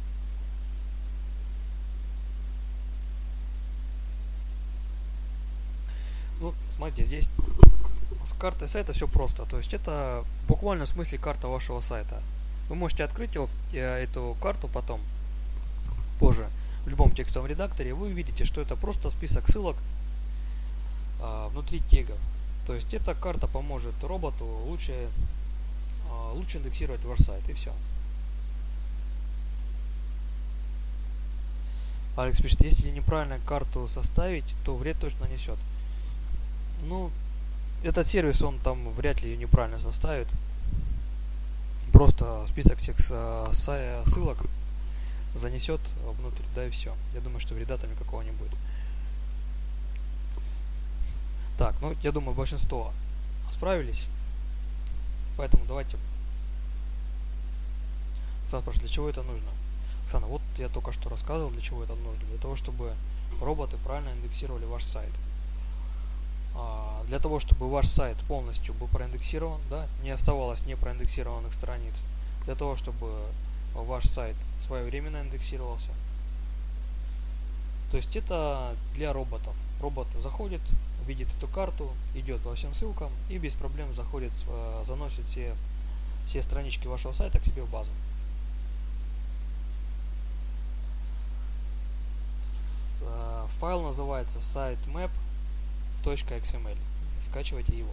Ну, смотрите, здесь с картой сайта все просто. То есть это в буквальном смысле карта вашего сайта. Вы можете открыть эту карту потом, позже, в любом текстовом редакторе. Вы увидите, что это просто список ссылок внутри тегов. То есть эта карта поможет роботу лучше индексировать ваш сайт, и все. Алекс пишет, если неправильно карту составить, то вред точно нанесет. Ну, этот сервис, он там вряд ли ее неправильно составит. Просто список всех ссылок занесет внутрь, да и все. Я думаю, что вреда там никакого не будет. Так, ну, я думаю, большинство справились. Поэтому давайте. Оксана спрашивает, для чего это нужно? Оксана, вот я только что рассказывал, для чего это нужно. Для того, чтобы роботы правильно индексировали ваш сайт. Для того, чтобы ваш сайт полностью был проиндексирован, да, не оставалось непроиндексированных страниц. Для того, чтобы ваш сайт своевременно индексировался. То есть это для роботов. Робот заходит, видит эту карту, идет по всем ссылкам и без проблем заходит, заносит все странички вашего сайта к себе в базу. Файл называется sitemap.xml. Скачивайте его.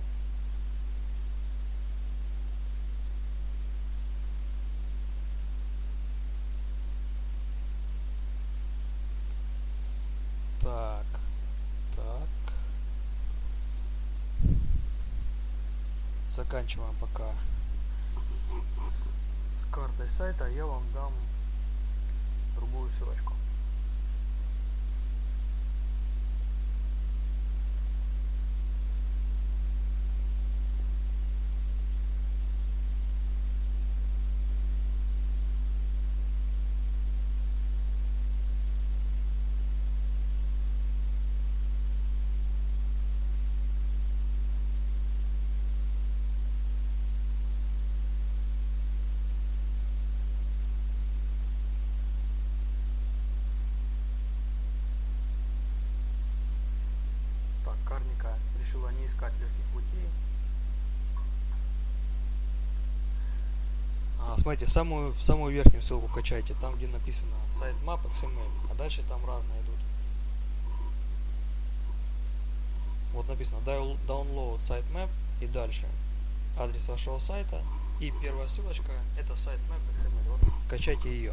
Так. Заканчиваем пока с картой сайта. Я вам дам другую ссылочку. Карника решила не искать легких путей. Смотрите, самую верхнюю ссылку качайте, там где написано sitemap.xml, а дальше там разные идут. Вот написано download sitemap и дальше адрес вашего сайта и первая ссылочка это sitemap.xml. Вот, качайте ее.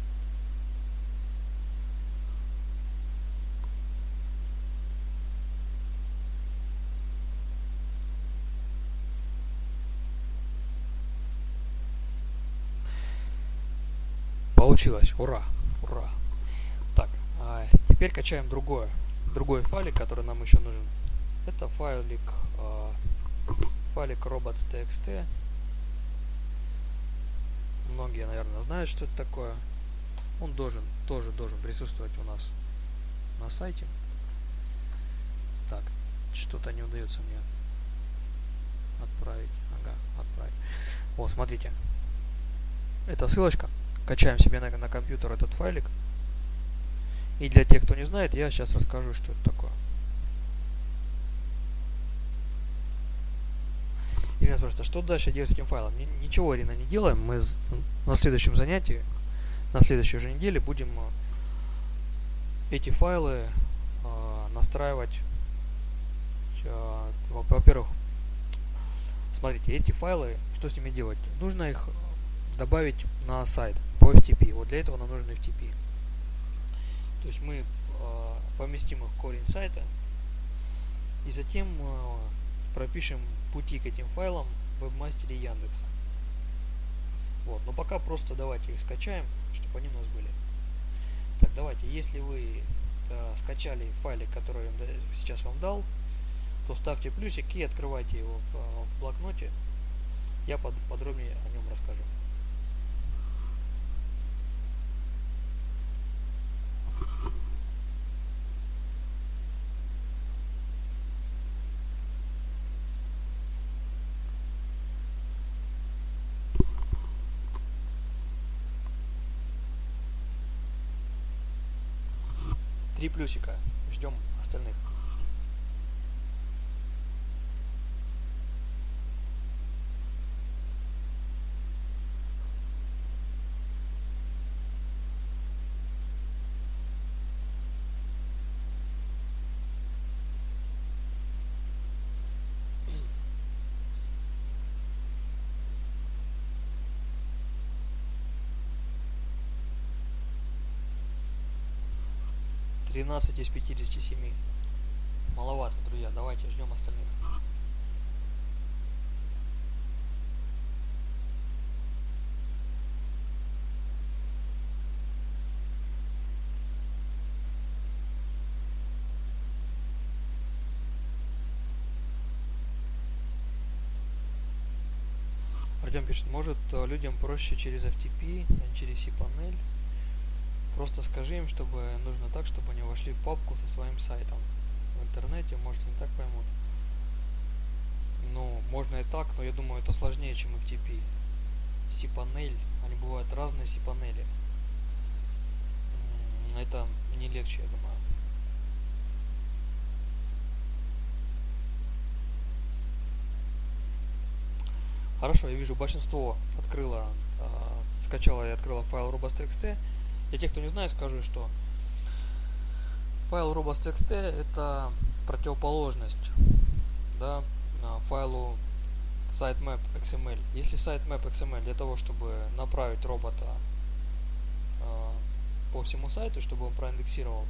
Получилось, ура, ура. Так, теперь качаем другой файлик, который нам еще нужен. Это файлик robots.txt. Многие, наверное, знают, что это такое. Он тоже должен присутствовать у нас на сайте. Так, что-то не удается мне отправить. Ага, отправить. Вот, смотрите. Это ссылочка. Качаем себе на компьютер этот файлик. И для тех, кто не знает, я сейчас расскажу, что это такое. И меня спрашивают, а что дальше делать с этим файлом? Ничего, Ирина, не делаем. Мы на следующем занятии, на следующей же неделе будем эти файлы настраивать. Во-первых, смотрите, эти файлы, что с ними делать? Нужно их добавить на сайт по FTP. Вот для этого нам нужен FTP. То есть мы поместим их в корень сайта и затем пропишем пути к этим файлам в вебмастере Яндекса. Вот, но пока просто давайте их скачаем, чтобы они у нас были. Так, давайте, если вы скачали файлик, который я сейчас вам дал, то ставьте плюсик и открывайте его в блокноте. Я подробнее о нем расскажу. 3 плюсика. Ждем остальных. Тринадцать из 57. Маловато, друзья. Давайте ждем остальных. Артем пишет, может людям проще через FTP, а не через cPanel. Просто скажи им, чтобы нужно так, чтобы они вошли в папку со своим сайтом. В интернете, может, они так поймут. Ну, можно и так, но я думаю, это сложнее, чем FTP. cPanel, они бывают разные cPanel. Это не легче, я думаю. Хорошо, я вижу, большинство скачало и открыло файл robots.txt. Для тех, кто не знает, скажу, что файл robots.txt это противоположность, да, файлу sitemap.xml. Если sitemap.xml для того, чтобы направить робота по всему сайту, чтобы он проиндексировал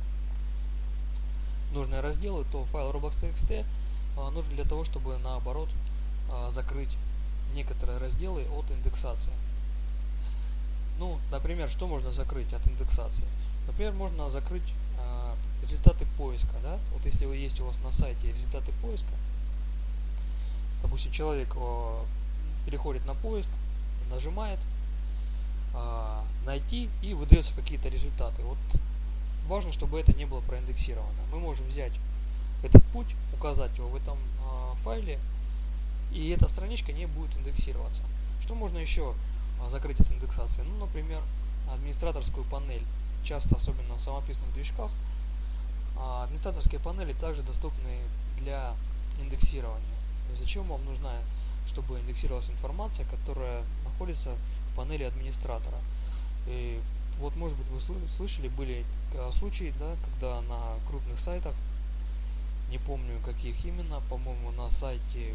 нужные разделы, то файл robots.txt нужен для того, чтобы наоборот закрыть некоторые разделы от индексации. Ну, например, что можно закрыть от индексации? Например, можно закрыть результаты поиска, да? Вот если есть у вас на сайте результаты поиска, допустим, человек переходит на поиск, нажимает найти и выдаются какие-то результаты. Вот важно, чтобы это не было проиндексировано. Мы можем взять этот путь, указать его в этом файле, и эта страничка не будет индексироваться. Что можно еще закрыть от индексации? Ну, например, администраторскую панель. Часто, особенно в самописных движках, администраторские панели также доступны для индексирования. Зачем вам нужна, чтобы индексировалась информация, которая находится в панели администратора? И вот, может быть, вы слышали, были случаи, да, когда на крупных сайтах, не помню каких именно, по-моему, на сайте,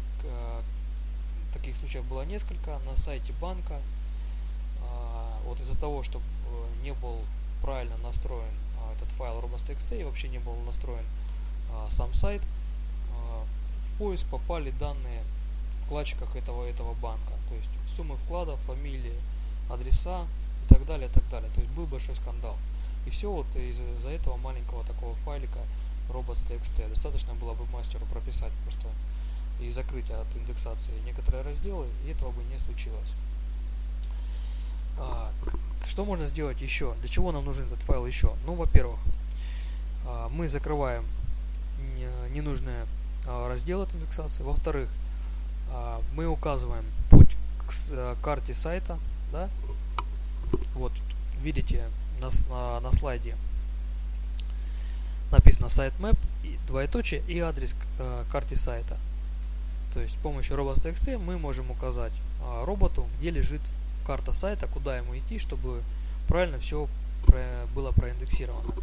таких случаев было несколько, на сайте банка, вот из-за того, что не был правильно настроен этот файл robots.txt и вообще не был настроен сам сайт, в поиск попали данные вкладчиках этого банка, то есть суммы вкладов, фамилии, адреса и так далее, и так далее. То есть был большой скандал. И все вот из-за этого маленького такого файлика robots.txt. Достаточно было бы мастеру прописать просто и закрыть от индексации некоторые разделы, и этого бы не случилось. Что можно сделать еще? Для чего нам нужен этот файл еще? Ну, во-первых, мы закрываем ненужные разделы от индексации. Во-вторых, мы указываем путь к карте сайта. Да? Вот, видите, на слайде написано sitemap, двоеточие и адрес карты сайта. То есть с помощью robots.txt мы можем указать роботу, где лежит карта сайта, куда ему идти, чтобы правильно все было проиндексировано.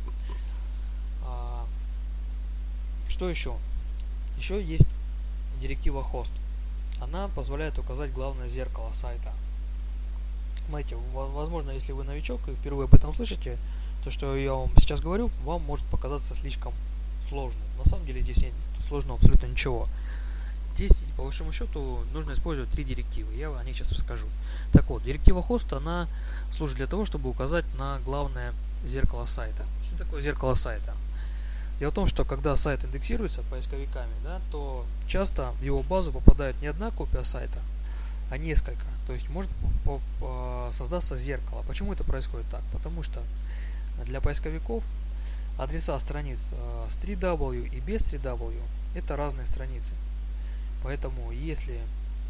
Что еще? Еще есть директива host. Она позволяет указать главное зеркало сайта. Смотрите, возможно, если вы новичок и впервые об этом слышите, то, что я вам сейчас говорю, вам может показаться слишком сложным. На самом деле здесь нет сложного абсолютно ничего. Здесь, по большому счету, нужно использовать 3 директивы. Я о них сейчас расскажу. Так вот, директива host, она служит для того, чтобы указать на главное зеркало сайта. Что такое зеркало сайта? Дело в том, что когда сайт индексируется поисковиками, да, то часто в его базу попадает не одна копия сайта, а несколько. То есть может создаться зеркало. Почему это происходит так? Потому что для поисковиков адреса страниц с 3W и без 3W это разные страницы. Поэтому если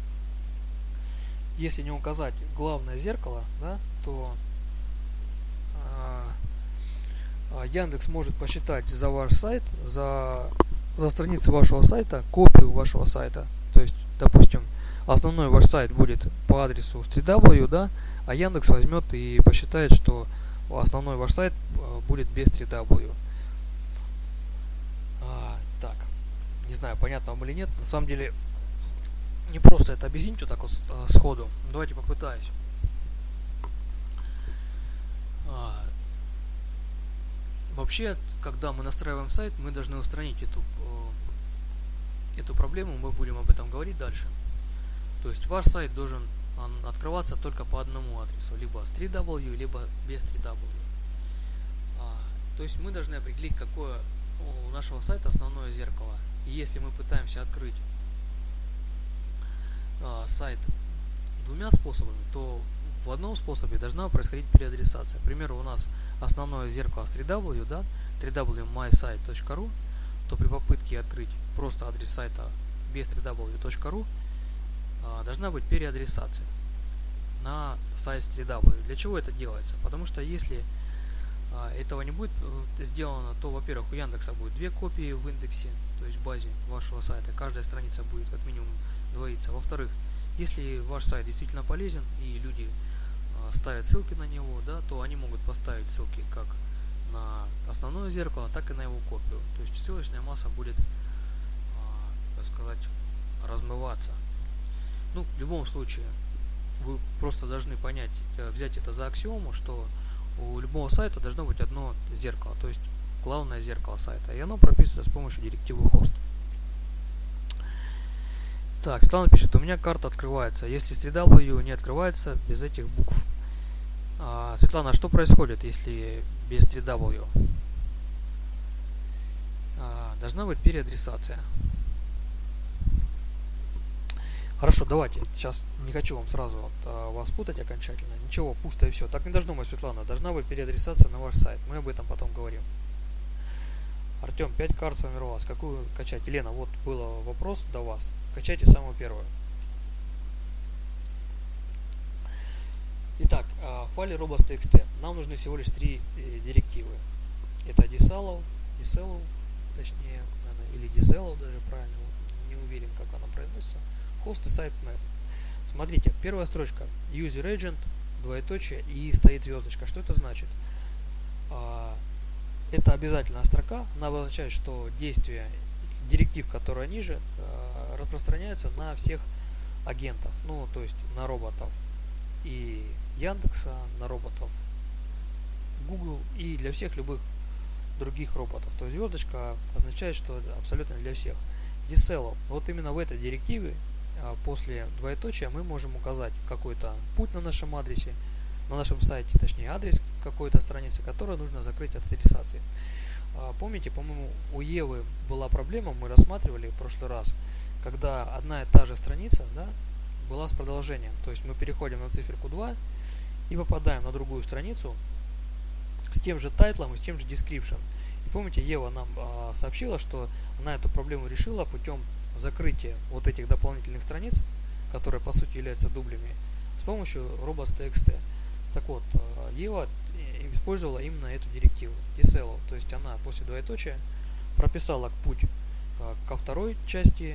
не указать главное зеркало, да, то Яндекс может посчитать за ваш сайт, за страницу вашего сайта, копию вашего сайта. То есть, допустим, основной ваш сайт будет по адресу www, да, а Яндекс возьмет и посчитает, что основной ваш сайт будет без www. Так, не знаю, понятно вам или нет. На самом деле, не просто это объяснить вот так вот сходу. Давайте попытаюсь. Вообще, когда мы настраиваем сайт, мы должны устранить эту проблему. Мы будем об этом говорить дальше. То есть ваш сайт должен открываться только по одному адресу, либо с www, либо без www. То есть мы должны определить, какое у нашего сайта основное зеркало. И если мы пытаемся открыть сайт двумя способами, то в одном способе должна происходить переадресация. К примеру, у нас основное зеркало с www, да, www.mysite.ru, то при попытке открыть просто адрес сайта без www.ru должна быть переадресация на сайт с www. Для чего это делается? Потому что если этого не будет сделано, то, во-первых, у Яндекса будет две копии в индексе, то есть в базе вашего сайта. Каждая страница будет как минимум двоиться. Во-вторых, если ваш сайт действительно полезен и люди ставят ссылки на него, да, то они могут поставить ссылки как на основное зеркало, так и на его копию. То есть ссылочная масса будет, так сказать, размываться. Ну, в любом случае, вы просто должны понять, взять это за аксиому, что у любого сайта должно быть одно зеркало, то есть главное зеркало сайта. И оно прописывается с помощью директивы host. Так, Светлана пишет, у меня карта открывается. Если с www не открывается без этих букв. Светлана, а что происходит, если без www? Должна быть переадресация. Хорошо, давайте. Сейчас не хочу вам сразу вас путать окончательно. Ничего, пусто и все. Так не должно быть, Светлана. Должна быть переадресация на ваш сайт. Мы об этом потом говорим. Артем, 5 карт сформировалось. Какую качать? Елена, вот был вопрос до вас. Качайте самую первую. Итак, в файле robots.txt нам нужны всего лишь 3 директивы. Это disallow, точнее, или disallow даже правильно, не уверен, как она произносится. Host и sitemap. Смотрите, первая строчка user agent, двоеточие и стоит звездочка. Что это значит? Это обязательная строка, она обозначает, что действие директив, которые ниже, распространяются на всех агентов, ну, то есть на роботов и Яндекса, на роботов Google и для всех любых других роботов. То есть звездочка означает, что абсолютно для всех. Disallow. Вот именно в этой директиве после двоеточия мы можем указать какой-то путь на нашем адресе, на нашем сайте, точнее адрес какой-то страницы, которую нужно закрыть от адресации. Помните, по-моему, у Евы была проблема, мы рассматривали в прошлый раз, когда одна и та же страница, да, была с продолжением. То есть мы переходим на циферку 2 и попадаем на другую страницу с тем же тайтлом и с тем же description. И помните, Ева нам сообщила, что она эту проблему решила путем закрытия вот этих дополнительных страниц, которые по сути являются дублями, с помощью robots.txt. Так вот, Ева использовала именно эту директиву disallow, то есть она после двоеточия прописала путь ко второй части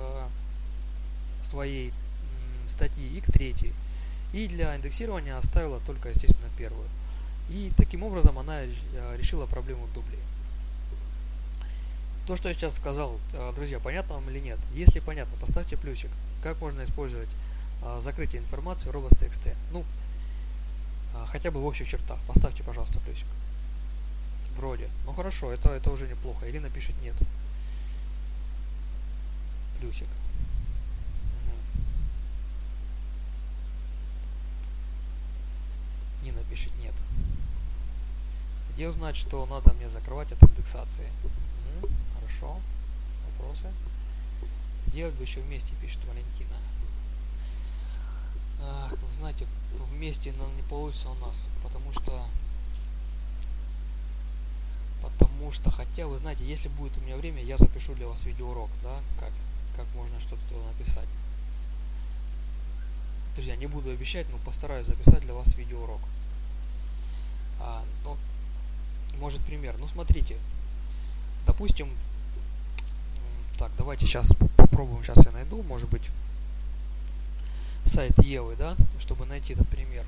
своей статьи и к третьей. И для индексирования оставила только, естественно, первую. И таким образом она решила проблему дублей. То, что я сейчас сказал, друзья, понятно вам или нет? Если понятно, поставьте плюсик. Как можно использовать закрытие информации в robots.txt? Ну, хотя бы в общих чертах. Поставьте, пожалуйста, плюсик. Вроде. Ну хорошо, это уже неплохо. Ирина пишет нет. Плюсик. Нина пишет нет. Где узнать, что надо мне закрывать от индексации? Хорошо. Вопросы? Сделать бы еще вместе, пишет Валентина. Вы знаете, вместе не получится у нас, потому что, хотя, вы знаете, если будет у меня время, я запишу для вас видеоурок, да, как можно что-то туда написать. Друзья, не буду обещать, но постараюсь записать для вас видеоурок. Но может пример. Ну, смотрите, допустим, так, давайте сейчас попробуем, сейчас я найду, может быть, сайт Евы, да, чтобы найти этот пример.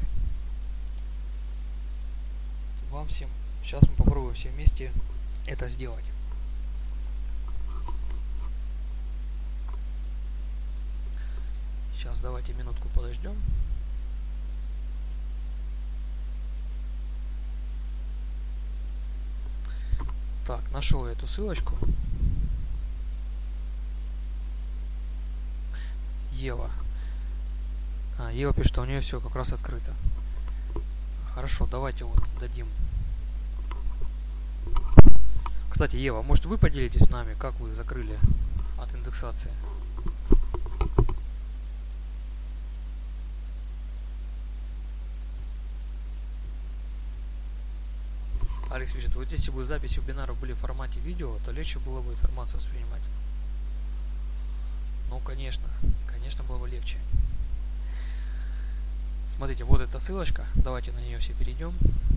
Вам всем, сейчас мы попробуем все вместе это сделать. Сейчас давайте минутку подождем. Так, нашел эту ссылочку. Ева. Ева пишет, что у нее все как раз открыто. Хорошо, давайте вот дадим. Кстати, Ева, может вы поделитесь с нами, как вы закрыли от индексации? Алекс пишет, вот если бы записи вебинаров были в формате видео, то легче было бы информацию воспринимать. Ну, конечно было бы легче. Смотрите, вот эта ссылочка, давайте на нее все перейдем.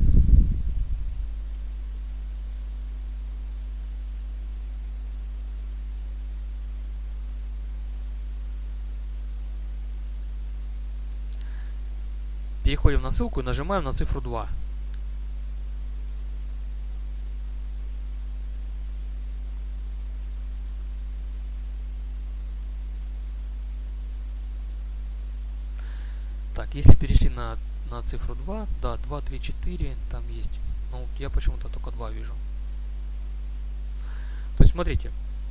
Переходим на ссылку и нажимаем на цифру 2. Так, если перешли на цифру 2, да, 2, 3, 4, там есть. Ну, я почему-то только 2 вижу. То есть, смотрите.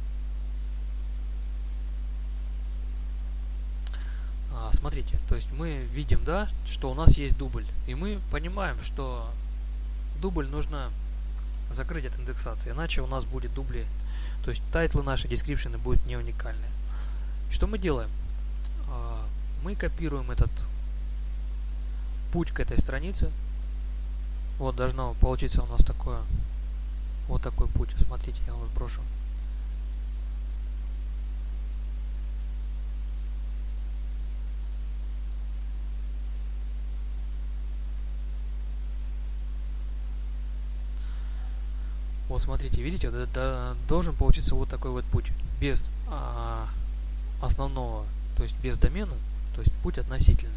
Смотрите, то есть мы видим, да, что у нас есть дубль. И мы понимаем, что дубль нужно закрыть от индексации, иначе у нас будет дубли. То есть тайтлы наши, дескрипшены будут не уникальные. Что мы делаем? Мы копируем этот путь к этой странице. Вот должно получиться у нас такое, вот такой путь. Смотрите, я вам сброшу. Вот смотрите, видите, должен получиться вот такой вот путь. Без основного, то есть без домена, то есть путь относительный.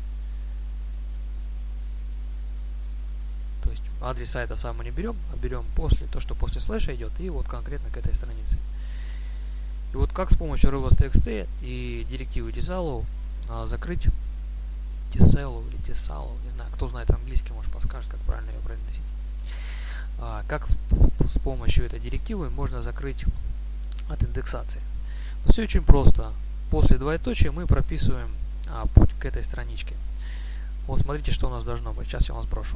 То есть адрес сайта сам мы не берем, а берем после, то, что после слэша идет, и вот конкретно к этой странице. И вот как с помощью robots.txt и директивы disallow закрыть disallow или disallow, не знаю, кто знает английский, может подскажет, как правильно ее произносить. Как с помощью этой директивы можно закрыть от индексации. Но все очень просто. После двоеточия мы прописываем путь к этой страничке. Вот смотрите, что у нас должно быть. Сейчас я вам сброшу.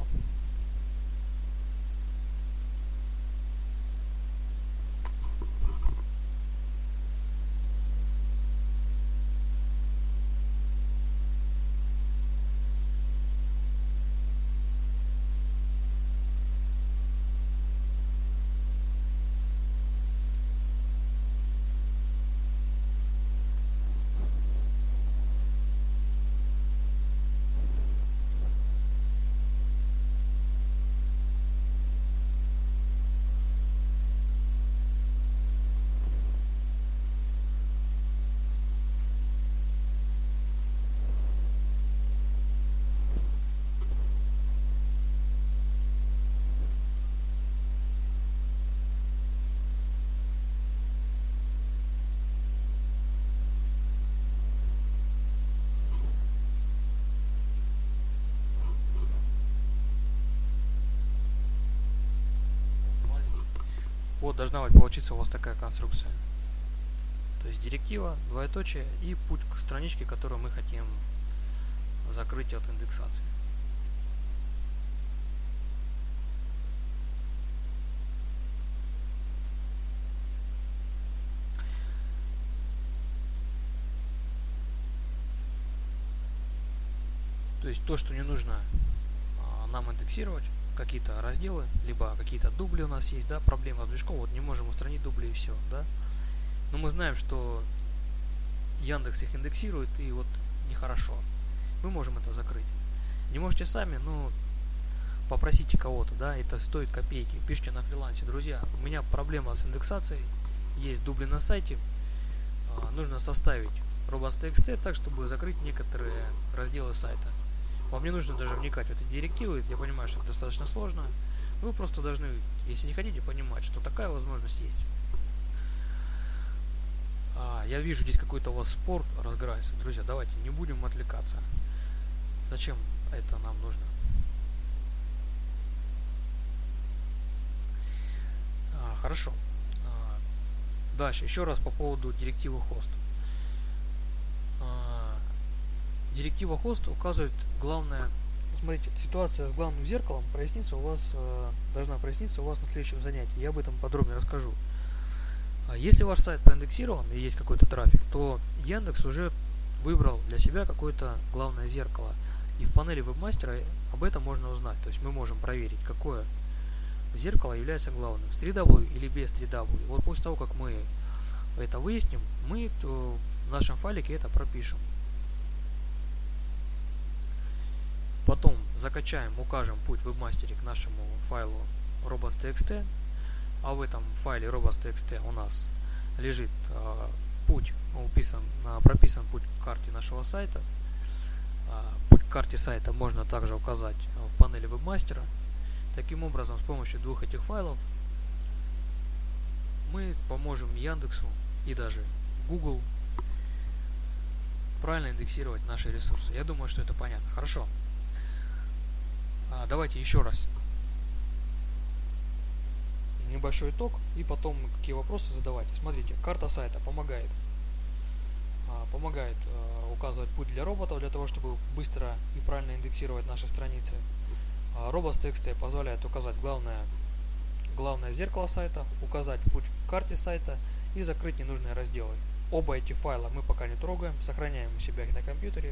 Вот должна быть получиться у вас такая конструкция. То есть директива, двоеточие и путь к страничке, которую мы хотим закрыть от индексации. То есть то, что не нужно нам индексировать, какие-то разделы, либо какие-то дубли у нас есть, да, проблема с движком, вот не можем устранить дубли и все, да. Но мы знаем, что Яндекс их индексирует, и вот нехорошо. Мы можем это закрыть. Не можете сами, но попросите кого-то, да, это стоит копейки, пишите на фрилансе: друзья, у меня проблема с индексацией, есть дубли на сайте, нужно составить robots.txt так, чтобы закрыть некоторые разделы сайта. Вам не нужно даже вникать в эти директивы, я понимаю, что это достаточно сложно. Вы просто должны, если не хотите, понимать, что такая возможность есть. Я вижу, здесь какой-то у вас спор разгорается. Друзья, давайте не будем отвлекаться. Зачем это нам нужно? Хорошо. Дальше, еще раз по поводу директивы host. Директива host указывает главное. Смотрите, ситуация с главным зеркалом должна проясниться у вас на следующем занятии. Я об этом подробнее расскажу. Если ваш сайт проиндексирован и есть какой-то трафик, то Яндекс уже выбрал для себя какое-то главное зеркало. И в панели вебмастера об этом можно узнать. То есть мы можем проверить, какое зеркало является главным, с 3W или без 3W. Вот после того, как мы это выясним, мы в нашем файлике это пропишем. Потом закачаем, укажем путь в вебмастере к нашему файлу robots.txt. А в этом файле robots.txt у нас лежит путь, прописан путь к карте нашего сайта. Путь к карте сайта можно также указать в панели вебмастера. Таким образом, с помощью двух этих файлов мы поможем Яндексу и даже Google правильно индексировать наши ресурсы. Я думаю, что это понятно. Хорошо. Давайте еще раз небольшой итог и потом какие вопросы задавайте. Смотрите, карта сайта помогает указывать путь для роботов, для того, чтобы быстро и правильно индексировать наши страницы. Robots.txt позволяет указать главное зеркало сайта, указать путь к карте сайта и закрыть ненужные разделы. Оба эти файла мы пока не трогаем, сохраняем у себя их на компьютере.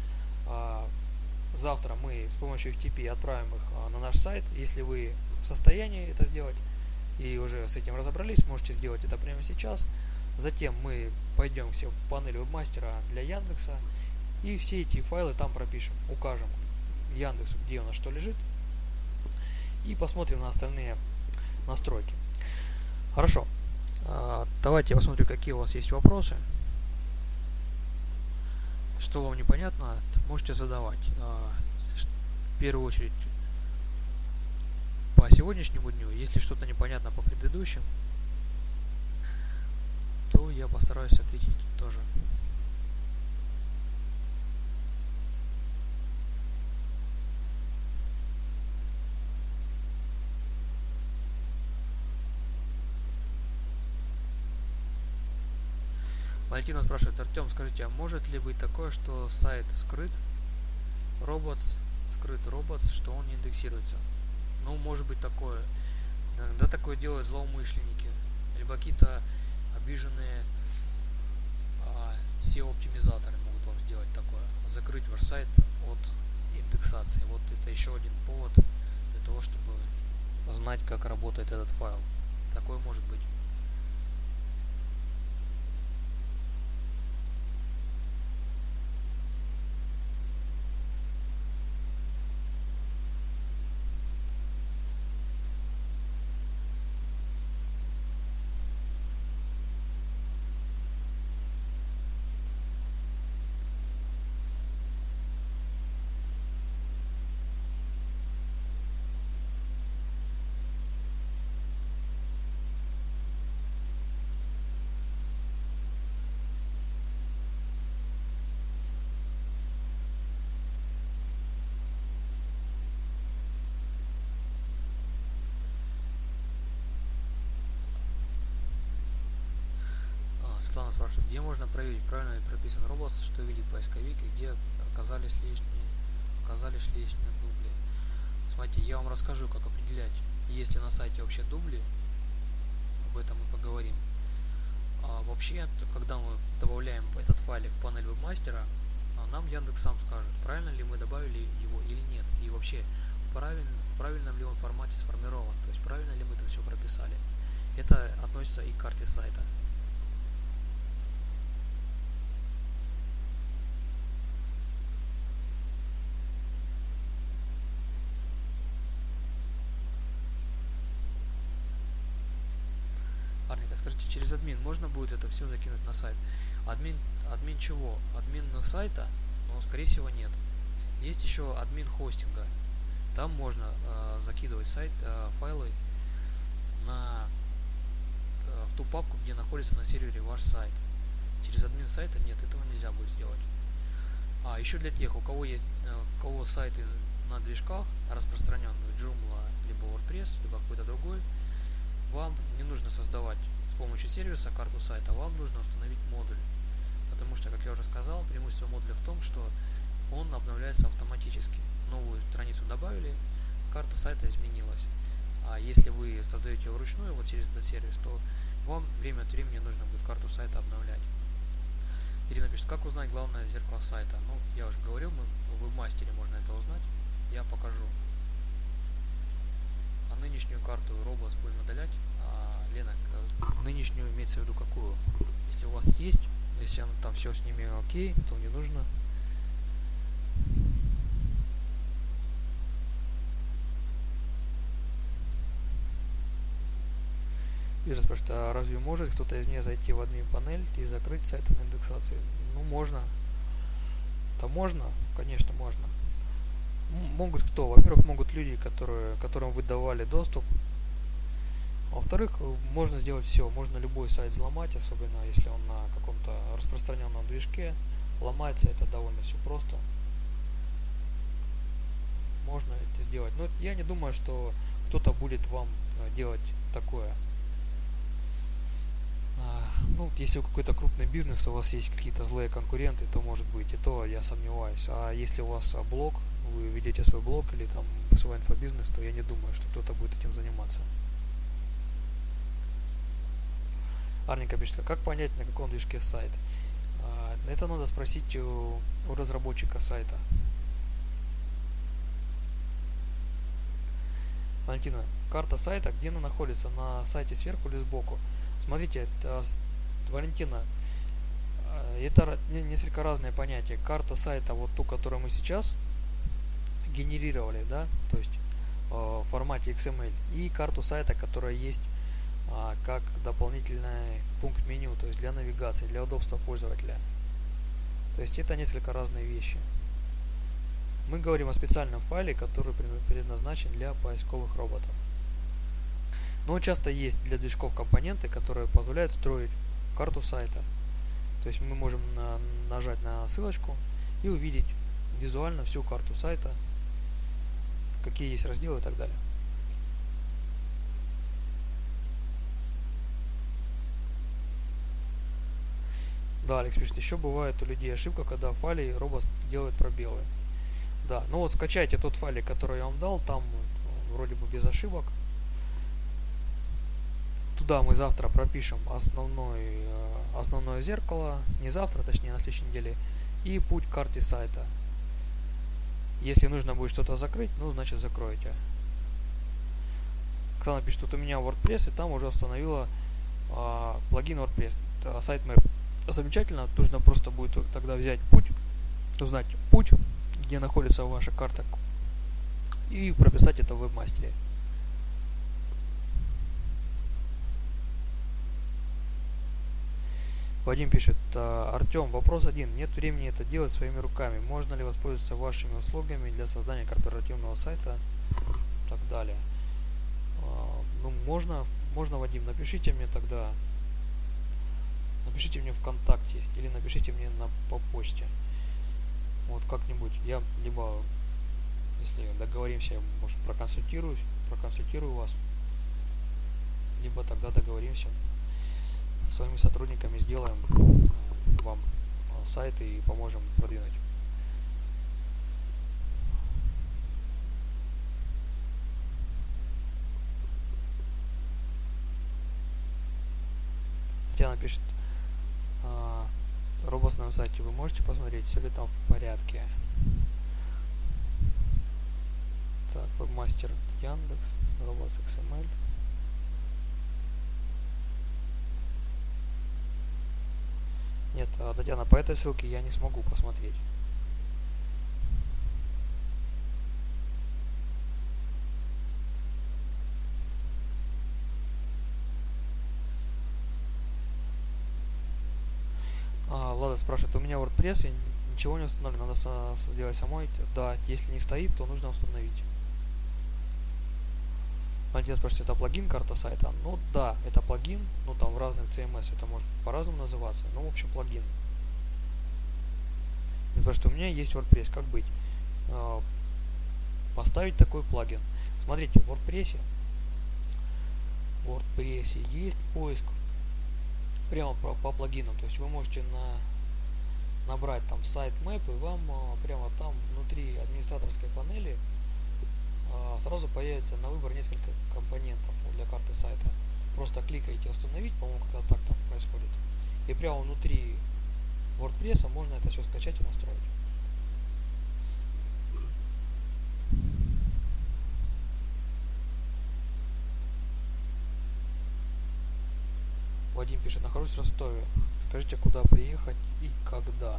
Завтра мы с помощью FTP отправим их на наш сайт. Если вы в состоянии это сделать и уже с этим разобрались, можете сделать это прямо сейчас. Затем мы пойдем все в панель вебмастера для Яндекса и все эти файлы там пропишем, укажем Яндексу, где у нас что лежит, и посмотрим на остальные настройки. Хорошо. Давайте я посмотрю, какие у вас есть вопросы. Что вам непонятно, можете задавать. В первую очередь по сегодняшнему дню. Если что-то непонятно по предыдущим, то я постараюсь ответить тоже. Валентина спрашивает: Артем, скажите, а может ли быть такое, что сайт скрыт robots, что он не индексируется? Ну, может быть такое. Иногда такое делают злоумышленники, либо какие-то обиженные SEO-оптимизаторы могут вам сделать такое. Закрыть ваш сайт от индексации. Вот это еще один повод для того, чтобы знать, как работает этот файл. Такое может быть. Светлана спрашивает, где можно проверить, правильно ли прописан robots, что видит поисковик и где оказались лишние дубли. Смотрите, я вам расскажу, как определять, есть ли на сайте вообще дубли, об этом мы поговорим. Вообще, когда мы добавляем этот файлик в панель вебмастера, нам Яндекс сам скажет, правильно ли мы добавили его или нет, и вообще в правильном ли он формате сформирован, то есть правильно ли мы это все прописали. Это относится и к карте сайта. Арника, скажите, через админ можно будет это все закинуть на сайт? Админ чего? Админ сайта? Но, скорее всего, нет. Есть еще админ хостинга. Там можно закидывать файлы в ту папку, где находится на сервере ваш сайт. Через админ сайта нет, этого нельзя будет сделать. А еще для тех, у кого сайты на движках распространенных Joomla, либо WordPress, либо какой-то другой, вам не нужно создавать с помощью сервиса карту сайта, вам нужно установить модуль. Потому что, как я уже сказал, преимущество модуля в том, что он обновляется автоматически. Новую страницу добавили, карта сайта изменилась. А если вы создаете его вручную, вот через этот сервис, то вам время от времени нужно будет карту сайта обновлять. Ирина пишет, как узнать главное зеркало сайта? Ну, я уже говорил, в вебмастере можно это узнать. Я покажу. А нынешнюю карту Robots будем удалять. Лена, нынешнюю имеется в виду какую? Если у вас есть, если там все с ними окей, то не нужно. Ира спрашивает, а разве может кто-то из нее зайти в админ панель и закрыть сайт на индексации? Ну, можно. Да можно, конечно, можно. Могут кто? Во-первых, могут люди, которым вы давали доступ. Во-вторых, можно сделать все. Можно любой сайт взломать, особенно если он на каком-то распространенном движке. Ломается это довольно все просто. Можно это сделать. Но я не думаю, что кто-то будет вам делать такое. Ну, если у какой-то крупный бизнес, у вас есть какие-то злые конкуренты, то может быть, и то я сомневаюсь. А если у вас блог, вы ведете свой блог или там свой инфобизнес, то я не думаю, что кто-то будет этим заниматься. Арника пишет, как понять, на каком движке сайт? Это надо спросить у разработчика сайта. Валентина, карта сайта, где она находится? На сайте сверху или сбоку? Смотрите, Валентина, это несколько разные понятия. Карта сайта, вот ту, которую мы сейчас генерировали, да, то есть в формате XML, и карту сайта, которая есть как дополнительный пункт меню, то есть для навигации, для удобства пользователя. То есть это несколько разные вещи. Мы говорим о специальном файле, который предназначен для поисковых роботов. Но часто есть для движков компоненты, которые позволяют строить карту сайта. То есть мы можем нажать на ссылочку и увидеть визуально всю карту сайта, какие есть разделы и так далее. Да, Алекс пишет, еще бывает у людей ошибка, когда в файле робот делает пробелы. Да, ну вот скачайте тот файлик, который я вам дал, там вроде бы без ошибок. Туда мы завтра пропишем основное зеркало, не завтра, точнее на следующей неделе, и путь к карте сайта. Если нужно будет что-то закрыть, ну значит закроете. Оксана пишет, тут у меня WordPress, и там уже установила плагин WordPress, sitemap. Замечательно, нужно просто будет тогда взять путь, узнать путь, где находится ваша карта, и прописать это в вебмастере. Вадим пишет, Артем, вопрос один. Нет времени это делать своими руками. Можно ли воспользоваться вашими услугами для создания корпоративного сайта и так далее? Ну, можно, Вадим, напишите мне тогда. Напишите мне ВКонтакте или напишите мне по почте. Вот как-нибудь. Я либо, если договоримся, может проконсультирую вас, либо тогда договоримся. Своими сотрудниками сделаем вам сайт и поможем продвинуть. Татьяна пишет, робот на сайте вы можете посмотреть, все ли там в порядке. Так, вебмастер Яндекс, Robots XML. Нет, Татьяна, по этой ссылке я не смогу посмотреть. у меня WordPress, и ничего не установлено, надо сделать самой. Да, если не стоит, то нужно установить. Валентин спрашивает, это плагин карта сайта? Ну да, это плагин, ну там в разных CMS это может по-разному называться, ну в общем плагин. Потому что у меня есть WordPress, как быть? Поставить такой плагин. Смотрите, в WordPress есть поиск прямо по плагинам, то есть вы можете набрать там сайт map, и вам прямо там внутри администраторской панели сразу появится на выбор несколько компонентов для карты сайта. Просто кликаете установить, по-моему, как-то так там происходит. И прямо внутри WordPress можно это все скачать и настроить. Вадим пишет, нахожусь в Ростове. Скажите, куда приехать и когда?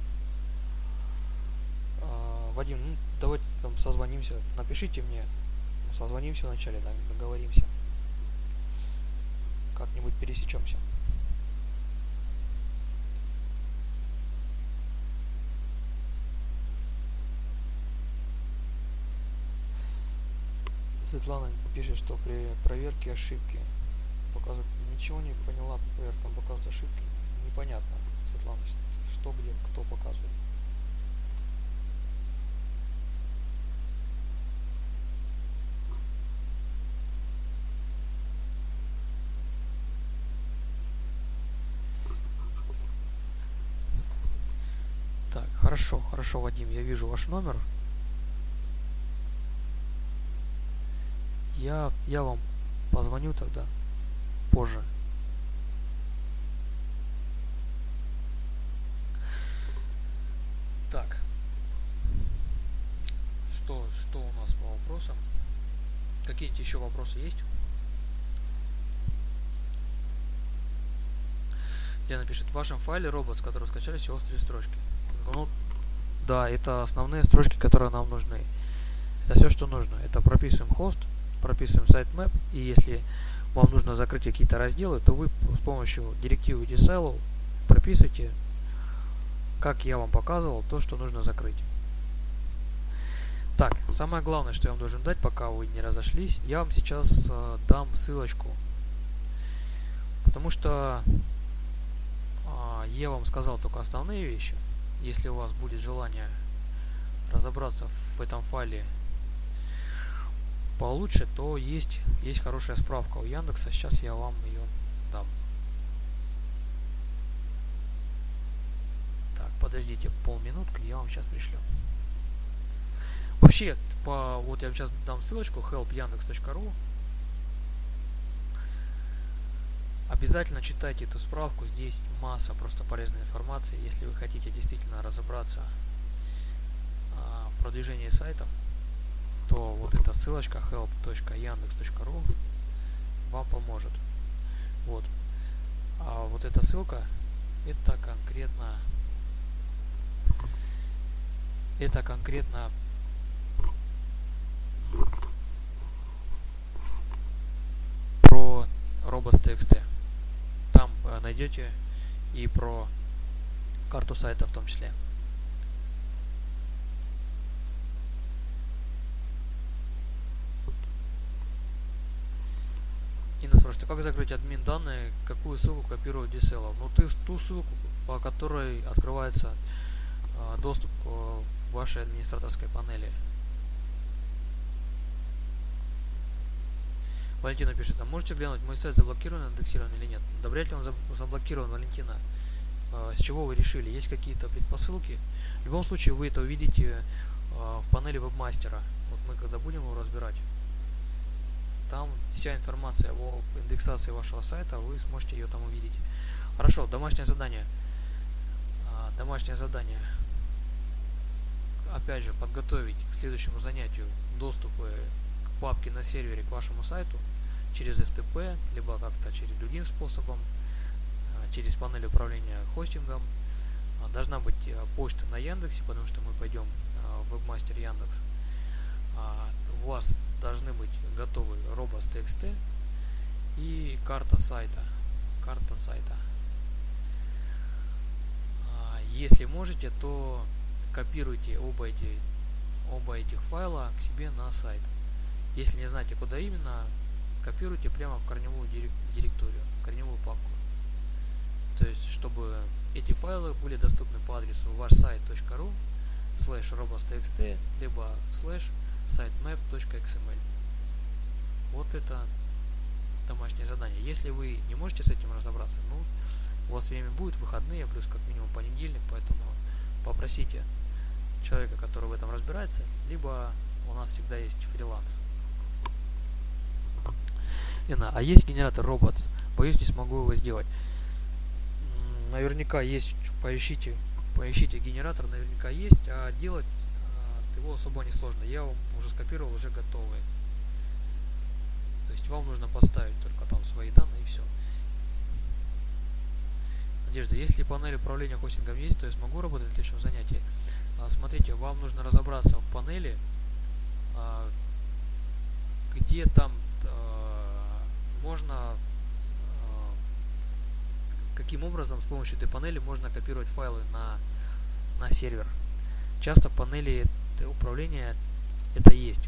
Вадим, ну давайте там созвонимся. Напишите мне. Созвонимся вначале, да, договоримся. Как-нибудь пересечемся. Светлана пишет, что при проверке ошибки показывает. Ничего не поняла, по проверкам показывают ошибки. Непонятно, Светлана, что где, кто показывает. Так, хорошо, Вадим, я вижу ваш номер. Я вам позвоню тогда позже. Так. Что у нас по вопросам? Какие-нибудь еще вопросы есть? Лена пишет, в вашем файле робот, с которого скачали всего 3 строчки. Ну, да, это основные строчки, которые нам нужны. Это все, что нужно. Это прописываем хост, прописываем sitemap, и если вам нужно закрыть какие-то разделы, то вы с помощью директивы disable прописываете, как я вам показывал, то, что нужно закрыть. Так, самое главное, что я вам должен дать, пока вы не разошлись, я вам сейчас дам ссылочку. Потому что я вам сказал только основные вещи. Если у вас будет желание разобраться в этом файле получше, то есть хорошая справка у Яндекса. Сейчас я вам ее дам. Так, подождите полминутки, я вам сейчас пришлю. Вообще, вот я вам сейчас дам ссылочку help.yandex.ru. Обязательно читайте эту справку, здесь масса просто полезной информации. Если вы хотите действительно разобраться в продвижении сайтов, то вот эта ссылочка help.yandex.ru вам поможет. Вот. А вот эта ссылка, это конкретно про robots.txt. Там найдете и про карту сайта в том числе. Инна спрашивает, как закрыть админ данные, какую ссылку копировать DSL? Ну, ты ту ссылку, по которой открывается доступ к вашей администраторской панели. Валентина пишет, а можете глянуть, мой сайт заблокирован, индексирован или нет? Да вряд ли он заблокирован, Валентина. С чего вы решили? Есть какие-то предпосылки? В любом случае вы это увидите в панели вебмастера. Вот мы когда будем его разбирать, там вся информация о индексации вашего сайта, вы сможете ее там увидеть. Хорошо, домашнее задание. Домашнее задание. Опять же, подготовить к следующему занятию доступы к папке на сервере к вашему сайту через FTP, либо как-то через другим способом, через панель управления хостингом. Должна быть почта на Яндексе, потому что мы пойдем в вебмастер Яндекс. У вас должны быть готовы robots.txt карта сайта. Если можете, то копируйте оба этих файла к себе на сайт. Если не знаете, куда именно, копируйте прямо в корневую директорию, корневую папку. То есть, чтобы эти файлы были доступны по адресу вашсайт.ru/robots.txt либо /sitemap.xml. Вот это домашнее задание. Если вы не можете с этим разобраться, у вас время будет, выходные, плюс как минимум понедельник, поэтому попросите человека, который в этом разбирается, либо у нас всегда есть фриланс. А есть генератор Robots? Боюсь, не смогу его сделать. Наверняка есть, поищите генератор, наверняка есть, а делать его особо не сложно. Я вам уже скопировал уже готовые. То есть вам нужно поставить только там свои данные и все. Надежда, если панель управления хостингом есть, то я смогу работать в следующем занятии. Смотрите, вам нужно разобраться в панели, где там можно, каким образом с помощью этой панели можно копировать файлы на сервер. Часто в панели управления это есть.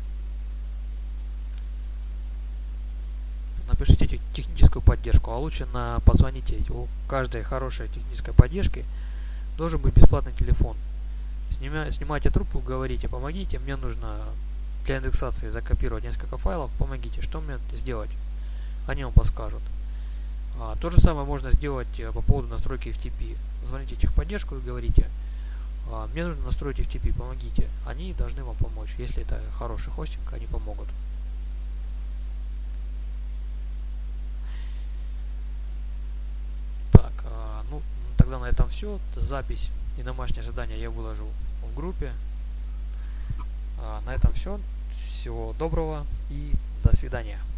Напишите техническую поддержку, а лучше позвоните. У каждой хорошей технической поддержки должен быть бесплатный телефон. Снимайте трубку, говорите: помогите, мне нужно для индексации закопировать несколько файлов, помогите, что мне сделать? Они вам подскажут. То же самое можно сделать по поводу настройки FTP. Звоните в техподдержку и говорите: мне нужно настроить FTP, помогите. Они должны вам помочь. Если это хороший хостинг, они помогут. Так, тогда на этом все. Запись и домашнее задание я выложу в группе. На этом все. Всего доброго и до свидания.